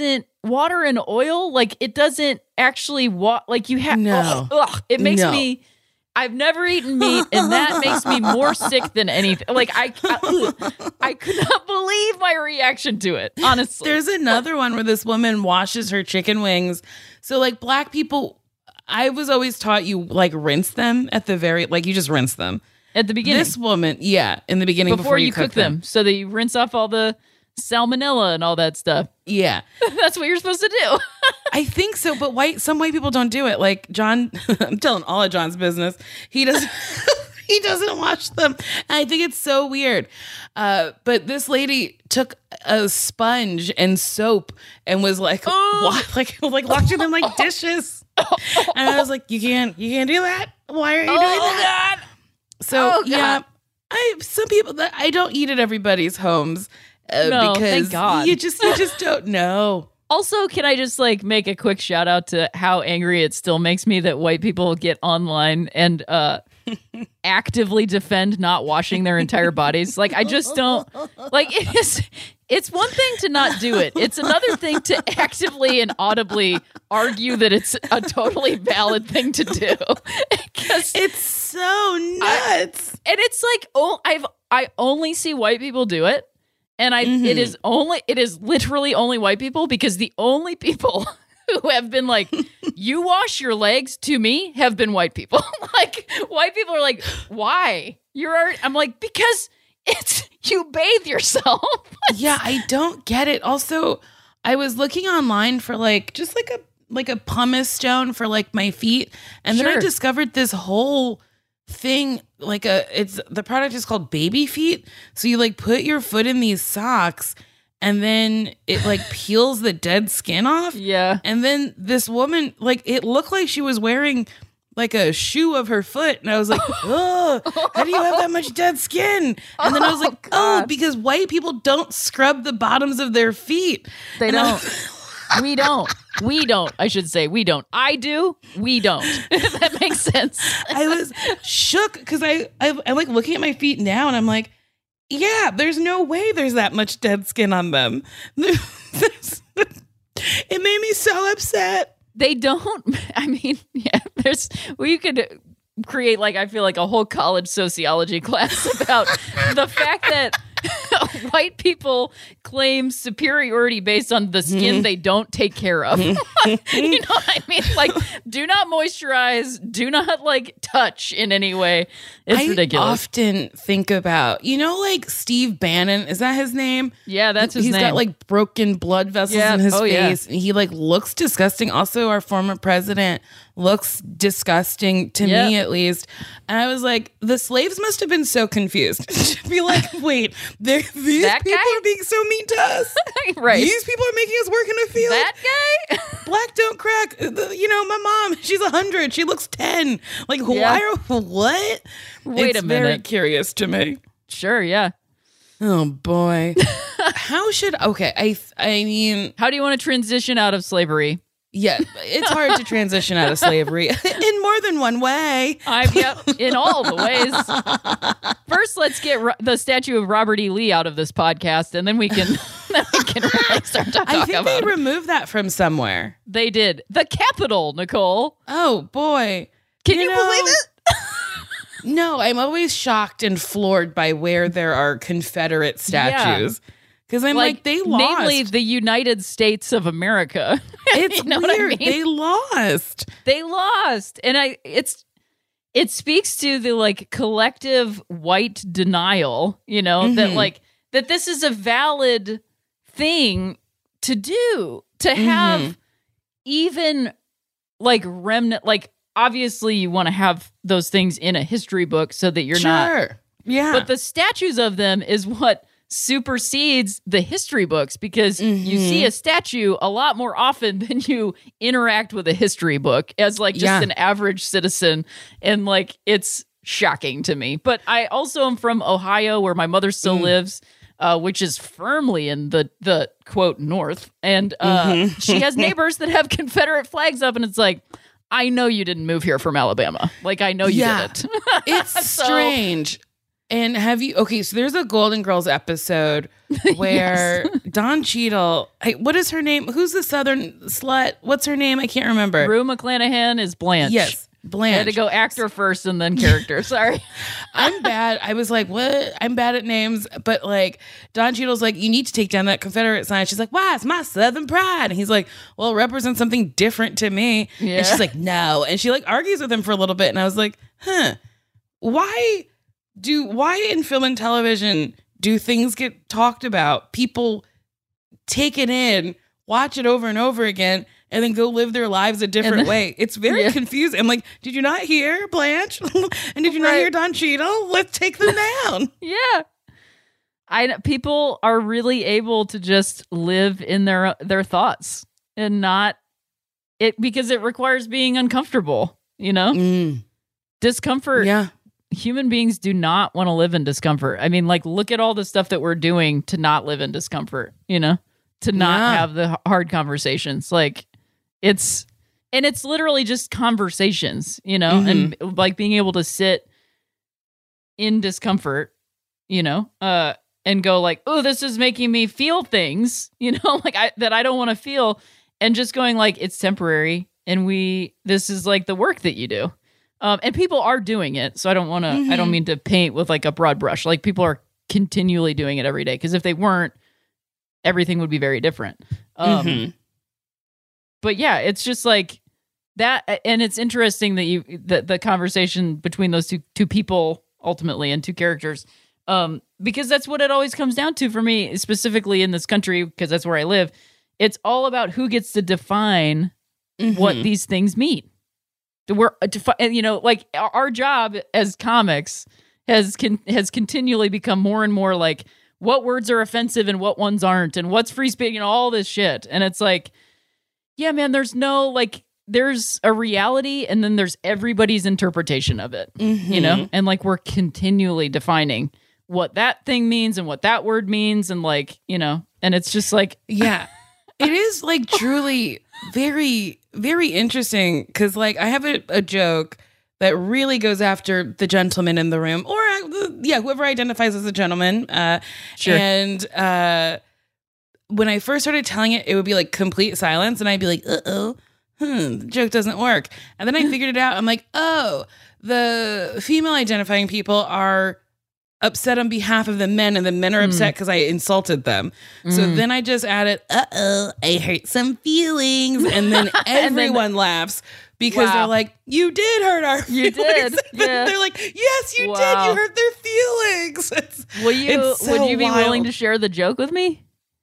and oil, like it doesn't actually, like you have, it makes me, I've never eaten meat, and that makes me more sick than anything. Like I could not believe my reaction to it. Honestly, there's another one where this woman washes her chicken wings. So like Black people, I was always taught you like rinse them at the you just rinse them at the beginning. This woman, in the beginning before you cook them, so that you rinse off all the salmonella and all that stuff. Yeah, that's what you're supposed to do. I think so, but some white people don't do it. Like John, I'm telling all of John's business. He doesn't. He doesn't wash them. And I think it's so weird. But this lady took a sponge and soap and was like, washing them like dishes. And I was like, you can't do that. Why are you doing that? God. So yeah, some people that I don't eat at everybody's homes because thank God. You just don't know. Also, can I just like make a quick shout out to how angry it still makes me that white people get online and actively defend not washing their entire bodies? Like, I just don't like it's one thing to not do it. It's another thing to actively and audibly argue that it's a totally valid thing to do. Because it's so nuts. And it's like, I only see white people do it. And it is literally only white people, because the only people who have been like, you wash your legs to me have been white people. Like, white people are like, why? I'm like, because you bathe yourself. Yeah, I don't get it. Also, I was looking online for just like a pumice stone for like my feet. And then I discovered this whole thing, the product is called Baby Feet. So you like put your foot in these socks and then it like peels the dead skin off. Yeah. And then this woman, like, it looked like she was wearing like a shoe of her foot. And I was like, oh, how do you have that much dead skin? And then I was like, because white people don't scrub the bottoms of their feet. They don't. We don't. I should say we don't. I do. We don't. If that makes sense. I was shook because I'm like looking at my feet now and I'm like, yeah, there's no way there's that much dead skin on them. It made me so upset. They don't. I mean, yeah, you could create I feel like a whole college sociology class about the fact that white people claim superiority based on the skin they don't take care of. You know what I mean? Like, do not moisturize, do not touch in any way. It's ridiculous. I often think about, like Steve Bannon, is that his name? Yeah, that's his name. He's got broken blood vessels in his face. And he looks disgusting. Also, our former president looks disgusting to me, at least. And I was like, the slaves must have been so confused. Be like, wait, these people are being so mean to us. Right. These people are making us work in a field. That guy? Black don't crack. My mom, she's 100. She looks 10. What? Wait a minute. Very curious to me. Sure, yeah. Oh boy. I mean, How do you want to transition out of slavery? yeah, it's hard to transition out of slavery in more than one way. In all the ways. First, let's get the statue of Robert E. Lee out of this podcast, and then we can really start talking I think about they it. removed that from somewhere. They did. The Capitol, Nicole. Oh boy. Can you believe it? No, I'm always shocked and floored by where there are Confederate statues. Because I'm like, they lost. Namely, the United States of America. It's You know weird. what I mean? They lost. They lost. And it speaks to the like collective white denial, you know, that this is a valid thing to do, to have even like remnant, like obviously you want to have those things in a history book so that you're not. Yeah. But the statues of them is what supersedes the history books, because you see a statue a lot more often than you interact with a history book as like just an average citizen. And like, it's shocking to me. But I also am from Ohio, where my mother still lives, which is firmly in the quote North. And she has neighbors that have Confederate flags up, and it's like, I know you didn't move here from Alabama. Like, I know you didn't. It's strange. And so there's a Golden Girls episode where Don Cheadle, what is her name? Who's the Southern slut? What's her name? I can't remember. Rue McClanahan is Blanche. Yes, Blanche. I had to go actor first and then character. Sorry. I'm bad. I was like, what? I'm bad at names. But like, Don Cheadle's like, you need to take down that Confederate sign. She's like, why? It's my Southern pride. And he's like, well, it represents something different to me. Yeah. And she's like, no. And she like argues with him for a little bit. And I was like, why in film and television do things get talked about? People take it in, watch it over and over again, and then go live their lives a different way. It's very confusing. I'm like, did you not hear Blanche? And did you not hear Don Cheadle? Let's take them down. Yeah. People are really able to just live in their thoughts and not it, because it requires being uncomfortable, you know? Discomfort. Yeah. Human beings do not want to live in discomfort. I mean, like, look at all the stuff that we're doing to not live in discomfort, you know, to not have the hard conversations. Like, it's literally just conversations, you know, and like being able to sit in discomfort, you know, and go like, oh, this is making me feel things, you know, like that I don't want to feel, and just going like, it's temporary. And this is like the work that you do. And people are doing it. So I don't want to, I don't mean to paint with like a broad brush. Like, people are continually doing it every day. Because if they weren't, everything would be very different. But yeah, it's just like that. And it's interesting that the conversation between those two people ultimately, and two characters, because that's what it always comes down to for me, specifically in this country, because that's where I live. It's all about who gets to define what these things mean. We're, you know, like our job as comics has continually become more and more like, what words are offensive and what ones aren't, and what's free speech, you know, all this shit. And it's like, yeah, man, there's a reality, and then there's everybody's interpretation of it, you know? And like, we're continually defining what that thing means and what that word means, and like, you know, and it's just like, yeah, it is like truly very, very interesting, because like, I have a joke that really goes after the gentleman in the room, or whoever identifies as a gentleman. Sure. And when I first started telling it, it would be like complete silence, and I'd be like, the joke doesn't work. And then I figured it out. I'm like, oh, the female identifying people are upset on behalf of the men, and the men are upset because I insulted them. So then I just added, I hurt some feelings, and then everyone laughs, because they're like, you did hurt our feelings. You did. Yeah. They're like, yes, you did. You hurt their feelings. would you be willing to share the joke with me?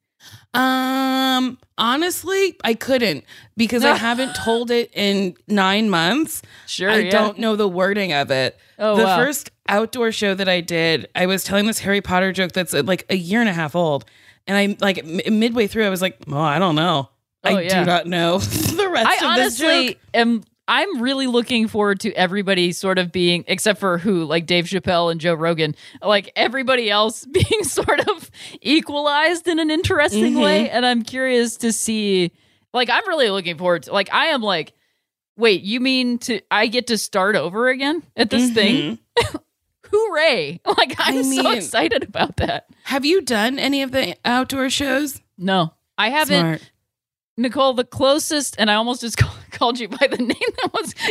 Honestly, I couldn't, because I haven't told it in 9 months. Sure. I don't know the wording of it. Oh, the wow. first outdoor show that I did, I was telling this Harry Potter joke that's like a year and a half old. And I like midway through, I was like, oh, I don't know. I do not know the rest of this joke. am I'm really looking forward to everybody sort of being, except for who, like Dave Chappelle and Joe Rogan, like everybody else being sort of equalized in an interesting way. And I'm curious to see, like, I'm really looking forward to, like, I am like, wait, you mean I get to start over again at this thing? Hooray. Like, I'm so excited about that. Have you done any of the outdoor shows? No, I haven't. Smart. Nicole, the closest, and I almost just called you by the name that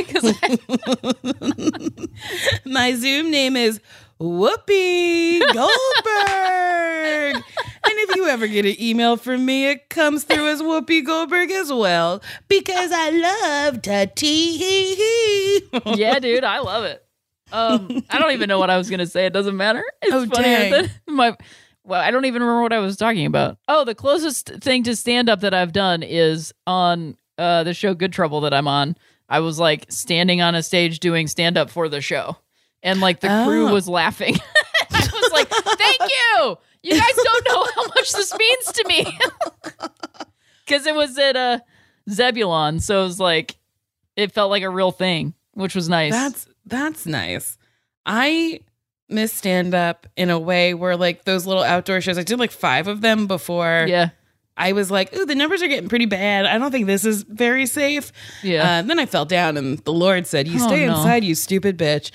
was, because my Zoom name is Whoopi Goldberg. And if you ever get an email from me, it comes through as Whoopi Goldberg as well, because I love to tee. Yeah, dude, I love it. I don't even know what I was going to say. It doesn't matter. It's funny. dang. Well, I don't even remember what I was talking about. Oh, the closest thing to stand-up that I've done is on the show Good Trouble that I'm on. I was like standing on a stage doing stand-up for the show. And like the crew was laughing. I was like, thank you. You guys don't know how much this means to me. Because it was at Zebulon. So it was like, it felt like a real thing, which was nice. That's nice. I miss stand-up in a way where like those little outdoor shows, I did like 5 of them before. Yeah. I was like, ooh, the numbers are getting pretty bad. I don't think this is very safe. Yeah. Then I fell down and the Lord said, you stay inside, you stupid bitch.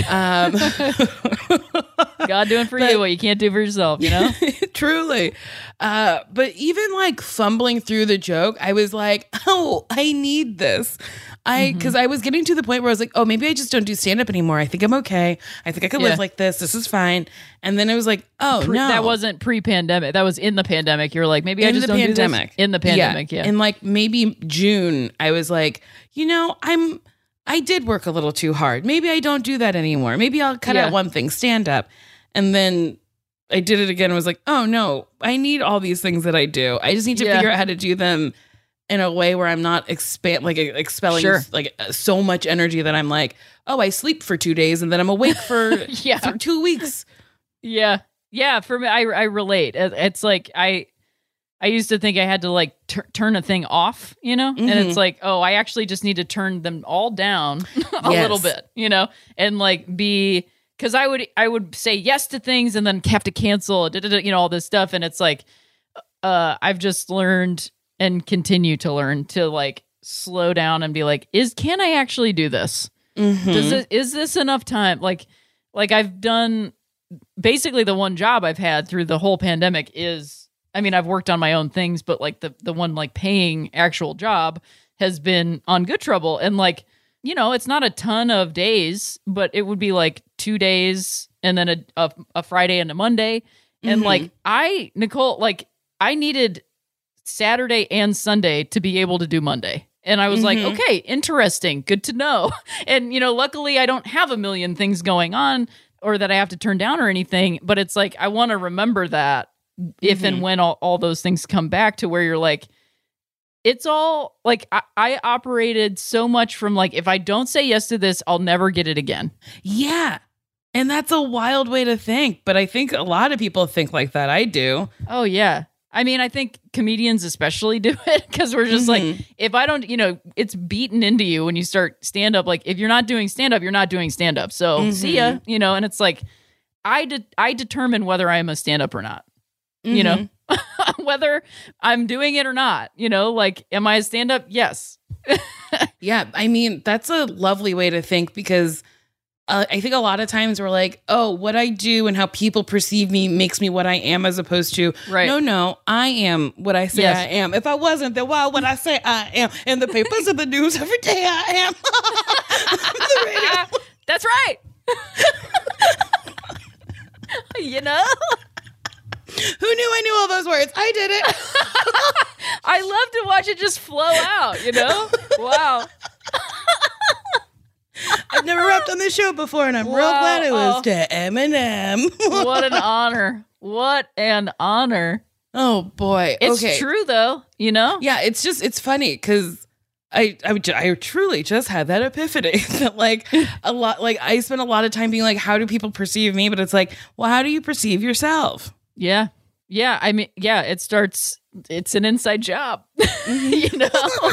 God doing for you what you can't do for yourself, you know? Truly. But even like fumbling through the joke, I was like, oh, I need this. Because I was getting to the point where I was like, oh, maybe I just don't do stand-up anymore. I think I'm okay. I think I could live like this. This is fine. And then it was like, oh, no. That wasn't pre-pandemic. That was in the pandemic. You're like, maybe I just don't do this. In the pandemic, yeah. In like maybe June, I was like, you know, I did work a little too hard. Maybe I don't do that anymore. Maybe I'll cut out one thing, stand-up. And then I did it again and was like, oh, no, I need all these things that I do. I just need to figure out how to do them in a way where I'm not expelling like so much energy that I'm like, oh, I sleep for 2 days and then I'm awake for 2 weeks. Yeah. Yeah. For me, I relate. It's like, I used to think I had to like turn a thing off, you know? And it's like, oh, I actually just need to turn them all down a little bit, you know? And like because I would say yes to things and then have to cancel, you know, all this stuff. And it's like, I've just learned and continue to learn to like slow down and be like, can I actually do this? Is this enough time? Like I've done basically the one job I've had through the whole pandemic is, I mean, I've worked on my own things, but like the one like paying actual job has been on Good Trouble. And like, you know, it's not a ton of days, but it would be like 2 days and then a Friday and a Monday. And like Nicole, like I needed Saturday and Sunday to be able to do Monday. And I was like, okay, interesting. Good to know. And, you know, luckily I don't have a million things going on or that I have to turn down or anything. But it's like, I want to remember that if and when all those things come back to where you're like, it's all like, I operated so much from like, if I don't say yes to this, I'll never get it again. Yeah. And that's a wild way to think. But I think a lot of people think like that. I do. Oh, yeah. I mean, I think comedians especially do it because we're just like, if I don't, you know, it's beaten into you when you start stand up. Like, if you're not doing stand up, you're not doing stand up. So see ya, you know, and it's like, I determine whether I am a stand up or not, you know, whether I'm doing it or not, you know, like, am I a stand up? Yes. Yeah. I mean, that's a lovely way to think because I think a lot of times we're like, oh, what I do and how people perceive me makes me what I am as opposed to, no, I am what I say I am. If I wasn't, then why would I say I am? In the papers and the news every day I am. The radio. That's right. You know? Who knew I knew all those words? I did it. I love to watch it just flow out, you know? Wow. I've never rapped on this show before, and I'm real glad it was to Eminem. What an honor. What an honor. Oh, boy. It's true, though, you know? Yeah, it's funny, because I truly just had that epiphany that, like, I spent a lot of time being like, how do people perceive me? But it's like, well, how do you perceive yourself? Yeah. Yeah, I mean, yeah, it's an inside job, you know?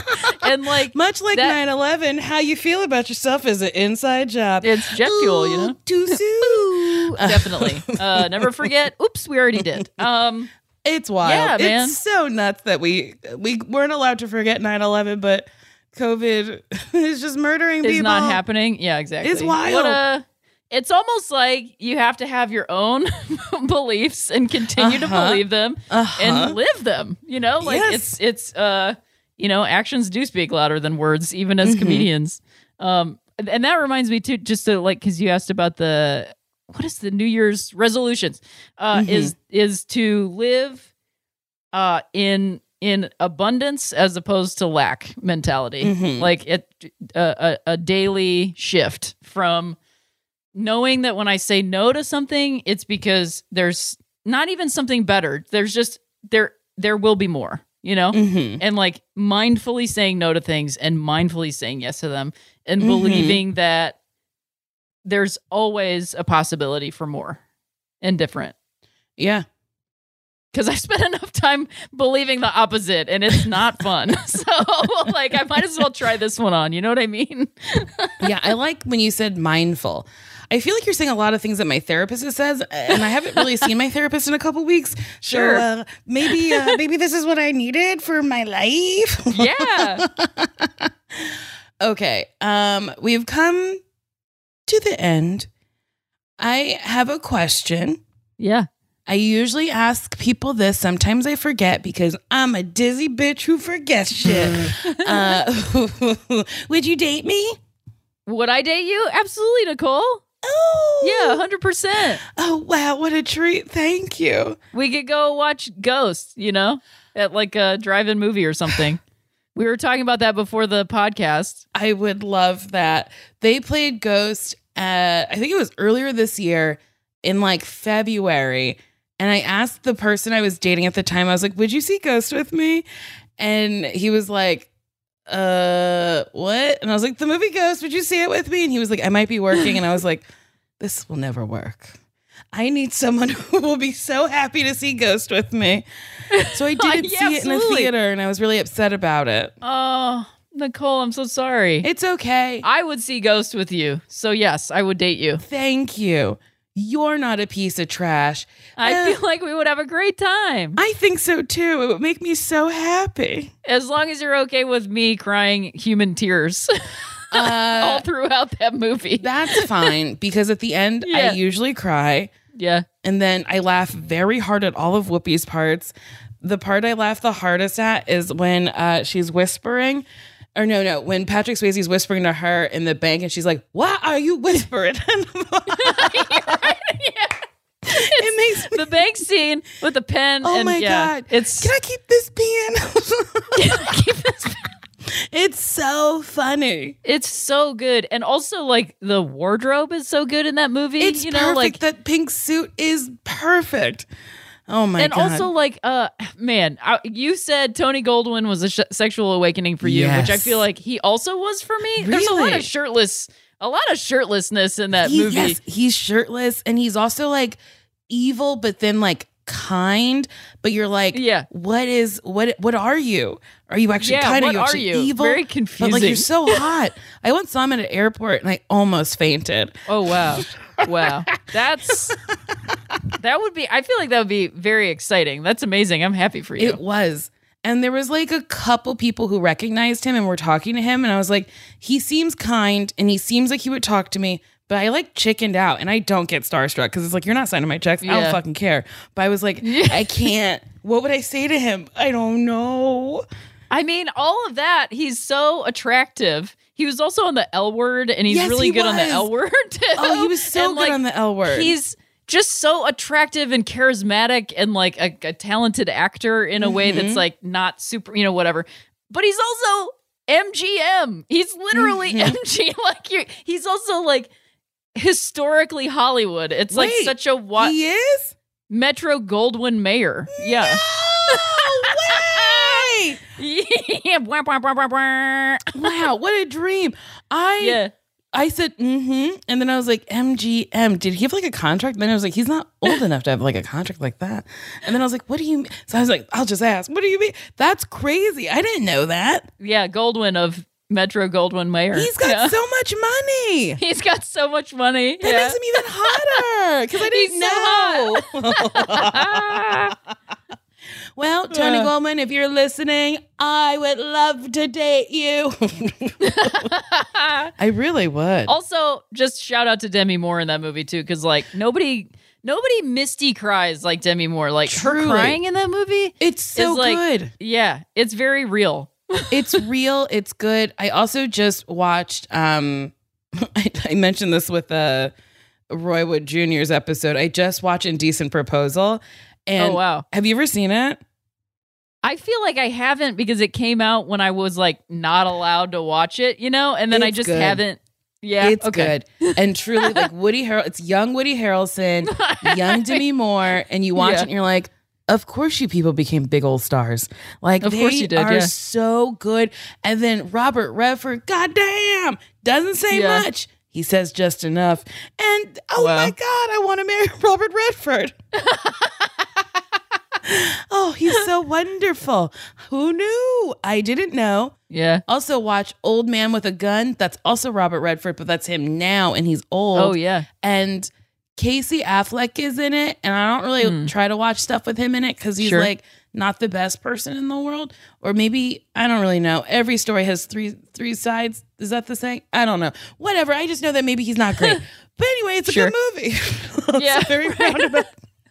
And like Much like that- 9/11, how you feel about yourself is an inside job. It's jet fuel, you know? Too soon. Definitely. Never forget. Oops, we already did. It's wild. Yeah, man. It's so nuts that we weren't allowed to forget 9/11, but COVID is just murdering It's people. not happening. Yeah, exactly. It's wild. It's almost like you have to have your own beliefs and continue to believe them and live them. You know, like Yes. it's actions do speak louder than words, even as comedians. And that reminds me too, just to like, because you asked about what is the New Year's resolutions? Is to live in abundance as opposed to lack mentality. Like a daily shift from knowing that when I say no to something, it's because there's not even something better. There's just there will be more, you know? And like mindfully saying no to things and mindfully saying yes to them and believing that there's always a possibility for more and different. Yeah. Because I spent enough time believing the opposite and it's not fun. So like I might as well try this one on. You know what I mean? Yeah, I like when you said mindful. I feel like you're saying a lot of things that my therapist says, and I haven't really seen my therapist in a couple weeks. Sure. So, maybe this is what I needed for my life. Yeah. Okay. We've come to the end. I have a question. Yeah. I usually ask people this. Sometimes I forget because I'm a dizzy bitch who forgets shit. Would you date me? Would I date you? Absolutely, Nicole. Oh. Yeah, 100%. Oh, wow. What a treat. Thank you. We could go watch Ghost, you know, at like a drive-in movie or something. We were talking about that before the podcast. I would love that. They played Ghost I think it was earlier this year in like February. And I asked the person I was dating at the time, I was like, would you see Ghost with me? And he was like, what? And I was like, the movie Ghost, would you see it with me? And he was like, I might be working. And I was like, this will never work. I need someone who will be so happy to see Ghost with me. So I didn't Yeah, see it in a absolutely. theater and I was really upset about it. Oh, Nicole, I'm so sorry. It's okay. I would see Ghost with you. So yes, I would date you. Thank you. You're not a piece of trash. I feel like we would have a great time. I think so too. It would make me so happy. As long as you're okay with me crying human tears all throughout that movie. That's fine because at the end, Yeah. I usually cry Yeah. and then I laugh very hard at all of Whoopi's parts. The part I laugh the hardest at is when she's whispering. Or no, when Patrick Swayze's whispering to her in the bank and she's like, why are you whispering? It makes me, The bank scene with the pen. oh and, my yeah, God. It's Can I keep this pen? It's so funny. it's so good. And also like the wardrobe is so good in that movie. It's you know, perfect. like That pink suit is perfect. Oh my and God. also like man, you said Tony Goldwyn was a sexual awakening for you, which I Yes. feel like he also was for me. There's a lot Really? of shirtlessness in that movie. Yes, he's shirtless and he's also like evil, but then like kind. But you're like, Yeah. what are you? Are you actually Yeah, kind? what Are you are actually you? evil? Very But like confusing. you're so hot. I once saw him at an airport and I almost fainted. Oh wow. Wow. That would be I feel like that would be very exciting. That's amazing. I'm happy for you. It was. And there was like a couple people who recognized him and were talking to him. And I was like, he seems kind and he seems like he would talk to me, but I like chickened out and I don't get starstruck because it's like, you're not signing my checks. I Yeah. don't fucking care. But I was like, I can't. What would I say to him? I don't know. I mean, all of that, he's so attractive. He was also on the L Word and he's Yes, really he good on the was. L Word too. Oh, he was so And, good like, on the L Word. He's just so attractive and charismatic and like a talented actor in a way that's like not super, you know, whatever. But he's also MGM. He's literally MG. Like he's also like historically Hollywood. It's like Wait, such a He is? Metro Goldwyn Mayer. Yeah. No way! Yeah. Bwah, bwah, bwah, bwah, bwah. Wow, what a dream. Yeah. I said, and then I was like, MGM, did he have like a contract? And then I was like, he's not old enough to have like a contract like that. And then I was like, what do you mean? So I was like, I'll just ask, what do you mean? That's crazy. I didn't know that. Yeah, Goldwyn of Metro Goldwyn Mayer. He's got so much money. He's got so much money. That makes him even hotter because I didn't know. Well, Tony Goldwyn, if you're listening, I would love to date you. I really would. Also, just shout out to Demi Moore in that movie too, because like nobody misty cries like Demi Moore. Like Truly. her crying in that movie, It's so like, good. Yeah, it's very real. It's real. It's good. I also just watched. I mentioned this with Roy Wood Jr.'s episode. I just watched Indecent Proposal. And oh wow, have you ever seen it? I feel like I haven't because it came out when I was like not allowed to watch it, you know, and then I It's just good. haven't. Yeah, It's okay. good. And truly, like Woody Harrelson, it's young Woody Harrelson, young Demi Moore, and you watch it and you're like, of course you people became big old stars. Like, Of they course you did, are yeah. so good. And then Robert Redford, goddamn, doesn't say Yeah. much. He says just enough. And oh Wow. my God, I want to marry Robert Redford. Oh, he's so wonderful. Who knew? I didn't know. Yeah. Also watch Old Man with a Gun. That's also Robert Redford, but that's him now and he's old. Oh yeah. And Casey Affleck is in it. And I don't really try to watch stuff with him in it because he's Sure. like not the best person in the world. Or maybe, I don't really know. Every story has three sides. Is that the saying? I don't know. Whatever. I just know that maybe he's not great. But anyway, it's a Sure. good movie. Yeah. It's very roundabout.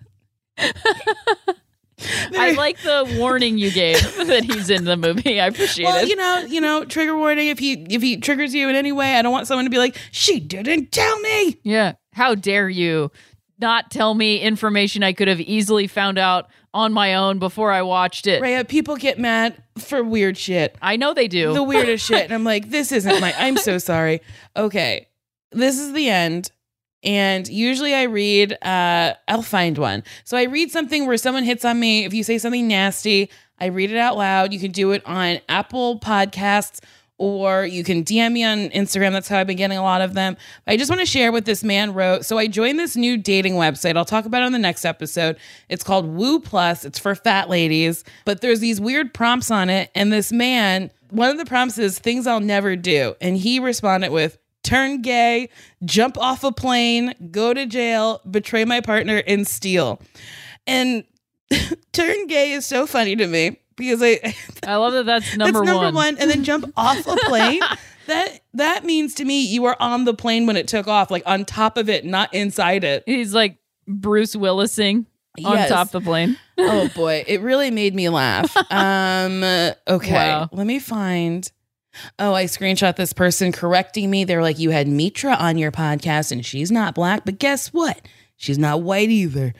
I like the warning you gave that he's in the movie. I appreciate Well, it. you know, trigger warning. If he triggers you in any way, I don't want someone to be like, she didn't tell me. Yeah. How dare you not tell me information I could have easily found out on my own before I watched it? Rhea, people get mad for weird shit. I know they do. The weirdest shit. And I'm like, this isn't I'm so sorry. Okay. This is the end. And usually I read, I'll find one. So I read something where someone hits on me. If you say something nasty, I read it out loud. You can do it on Apple Podcasts or you can DM me on Instagram. That's how I've been getting a lot of them. I just want to share what this man wrote. So I joined this new dating website. I'll talk about it on the next episode. It's called Woo Plus. It's for fat ladies, but there's these weird prompts on it. And this man, one of the prompts is things I'll never do. And he responded with, turn gay, jump off a plane, go to jail, betray my partner, and steal. And turn gay is so funny to me because I love that that's number one. And then jump off a plane. That means to me you were on the plane when it took off, like on top of it, not inside it. He's like Bruce Willising on Yes. top of the plane. Oh boy, it really made me laugh. Okay, Wow. let me find. Oh, I screenshot this person correcting me. They're like, you had Mitra on your podcast and she's not black, but guess what? She's not white either.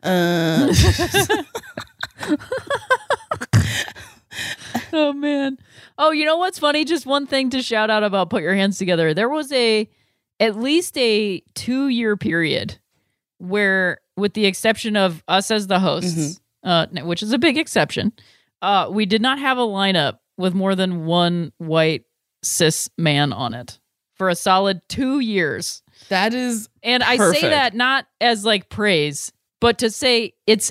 Oh man. Oh, you know what's funny? Just one thing to shout out about Put Your Hands Together. There was at least a 2-year period where, with the exception of us as the hosts, which is a big exception, we did not have a lineup with more than one white cis man on it for a solid 2 years. That is And I perfect. say that not as like praise, but to say it's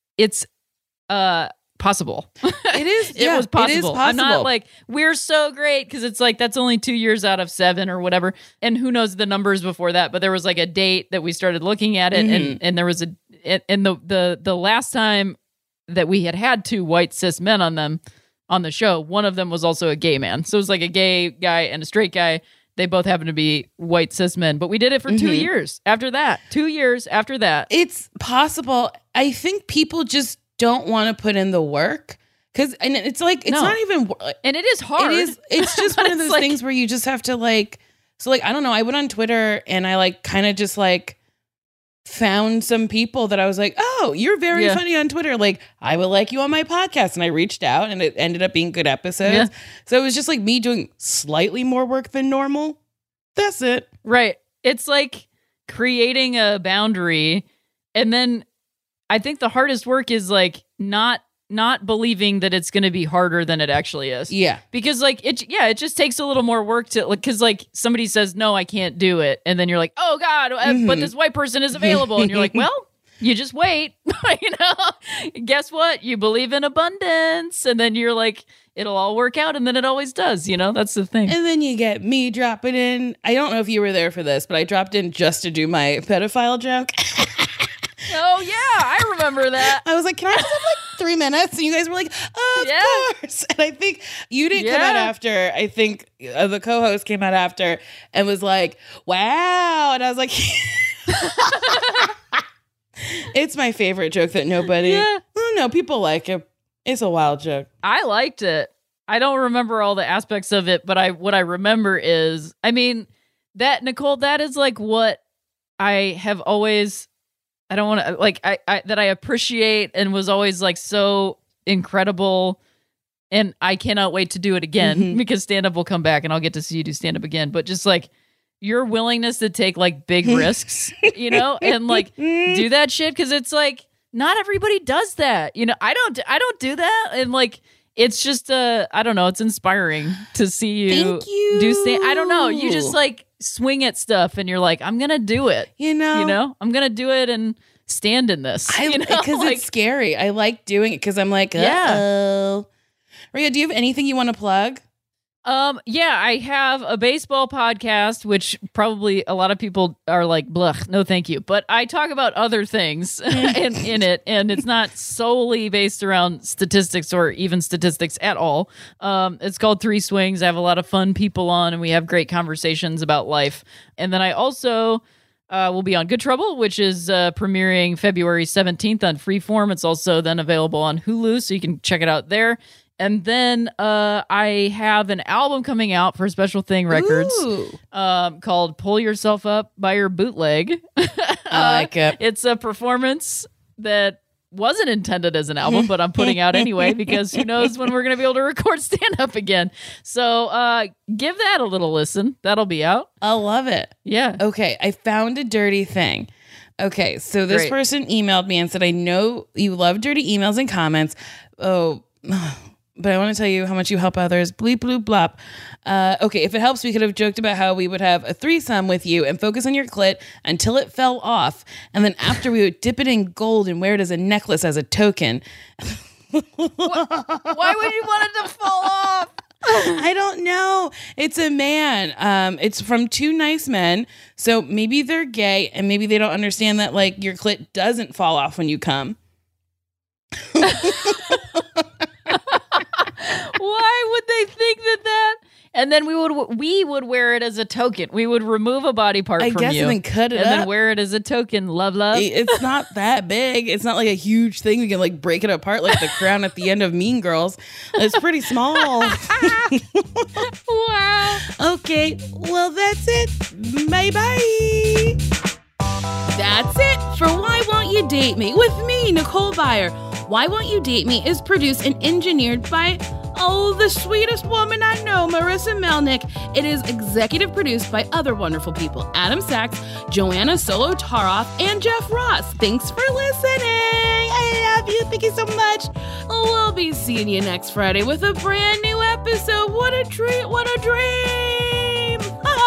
possible. It is. It was possible. It is possible. I'm not like, we're so great, because it's like, that's only 2 years out of 7 or whatever. And who knows the numbers before that, but there was like a date that we started looking at it, and there was the last time that we had 2 white cis men on the show, one of them was also a gay man. So it was like a gay guy and a straight guy. They both happened to be white cis men, but we did it for 2 years after that. 2 years after that. It's possible. I think people just don't want to put in the work and it's like it's No. not even. And it is hard. It is. It's just one of It's those like- things where you just have to like. So like I don't know. I went on Twitter and I like kind of just like found some people that I was like, oh, you're very Yeah. funny on Twitter. Like I would like you on my podcast, and I reached out, and it ended up being good episodes. Yeah. So it was just like me doing slightly more work than normal. That's it. Right. It's like creating a boundary. And then I think the hardest work is like not not believing that it's going to be harder than it actually is. Yeah. Because like it just takes a little more work to like, cause like somebody says, no, I can't do it. And then you're like, oh God, but this white person is available. And you're like, well, you just wait, guess what? You believe in abundance. And then you're like, it'll all work out. And then it always does, that's the thing. And then you get me dropping in. I don't know if you were there for this, but I dropped in just to do my pedophile joke. Oh yeah, I remember that. I was like, can I just have like 3 minutes? And you guys were like, of course. And I think you didn't come out after. I think the co-host came out after and was like, wow. And I was like, it's my favorite joke that nobody, no, people like it. It's a wild joke. I liked it. I don't remember all the aspects of it, but what I remember is, that, Nicole, that is like what I have always... I don't want to like I that I appreciate and was always like so incredible, and I cannot wait to do it again because stand up will come back and I'll get to see you do stand up again. But just like your willingness to take like big risks, and like do that shit because it's like not everybody does that. I don't do that, and like it's just I don't know. It's inspiring to see you. Thank you. Do stand. I don't know. You just like swing at stuff and you're like, I'm gonna do it. I'm gonna do it and stand in this. Because it's scary. I like doing it because I'm like, oh. Rhea, do you have anything you want to plug? I have a baseball podcast, which probably a lot of people are like, blech, no thank you. But I talk about other things in it, and it's not solely based around statistics or even statistics at all. It's called Three Swings. I have a lot of fun people on, and we have great conversations about life. And then I also will be on Good Trouble, which is premiering February 17th on Freeform. It's also then available on Hulu, so you can check it out there. And then I have an album coming out for Special Thing Records called Pull Yourself Up by Your Bootleg. I like it. It's a performance that wasn't intended as an album, but I'm putting out anyway because who knows when we're going to be able to record stand-up again. So give that a little listen. That'll be out. I love it. Yeah. Okay, I found a dirty thing. Okay, so this person emailed me and said, I know you love dirty emails and comments. But I want to tell you how much you help others. Bleep, bloop, blop. Okay, if it helps, we could have joked about how we would have a threesome with you and focus on your clit until it fell off. And then after we would dip it in gold and wear it as a necklace as a token. Why would you want it to fall off? I don't know. It's a man. It's from two nice men. So maybe they're gay and maybe they don't understand that like your clit doesn't fall off when you come. Why would they think that? And then we would wear it as a token. We would remove a body part from you. And then cut it and up. then wear it as a token. Love. It's not that big. It's not like a huge thing. We can like break it apart like the crown at the end of Mean Girls. It's pretty small. Wow. Okay. Well, that's it. Bye-bye. That's it for Why Won't You Date Me with me, Nicole Byer. Why Won't You Date Me is produced and engineered by, the sweetest woman I know, Marissa Melnick. It is executive produced by other wonderful people, Adam Sachs, Joanna Solotaroff, and Jeff Ross. Thanks for listening. I love you. Thank you so much. We'll be seeing you next Friday with a brand new episode. What a treat. What a dream.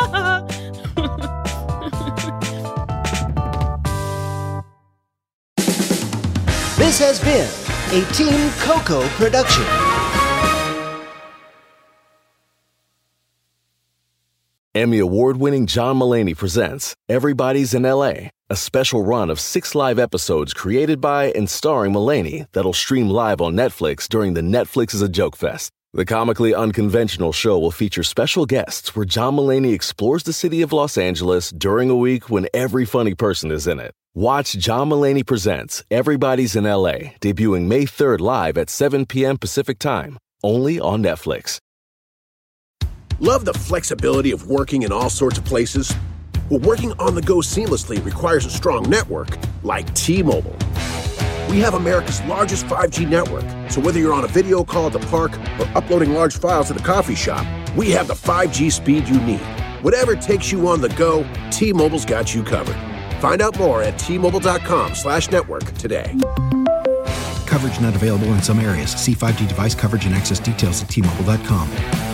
This has been a Team Coco production. Emmy award-winning John Mulaney presents Everybody's in L.A., a special run of 6 live episodes created by and starring Mulaney that'll stream live on Netflix during the Netflix is a Joke Fest. The comically unconventional show will feature special guests where John Mulaney explores the city of Los Angeles during a week when every funny person is in it. Watch John Mulaney Presents Everybody's in L.A., debuting May 3rd live at 7 p.m. Pacific Time, only on Netflix. Love the flexibility of working in all sorts of places? Well, working on the go seamlessly requires a strong network like T-Mobile. We have America's largest 5G network, so whether you're on a video call at the park or uploading large files at the coffee shop, we have the 5G speed you need. Whatever takes you on the go, T-Mobile's got you covered. Find out more at T-Mobile.com/network today. Coverage not available in some areas. See 5G device coverage and access details at T-Mobile.com.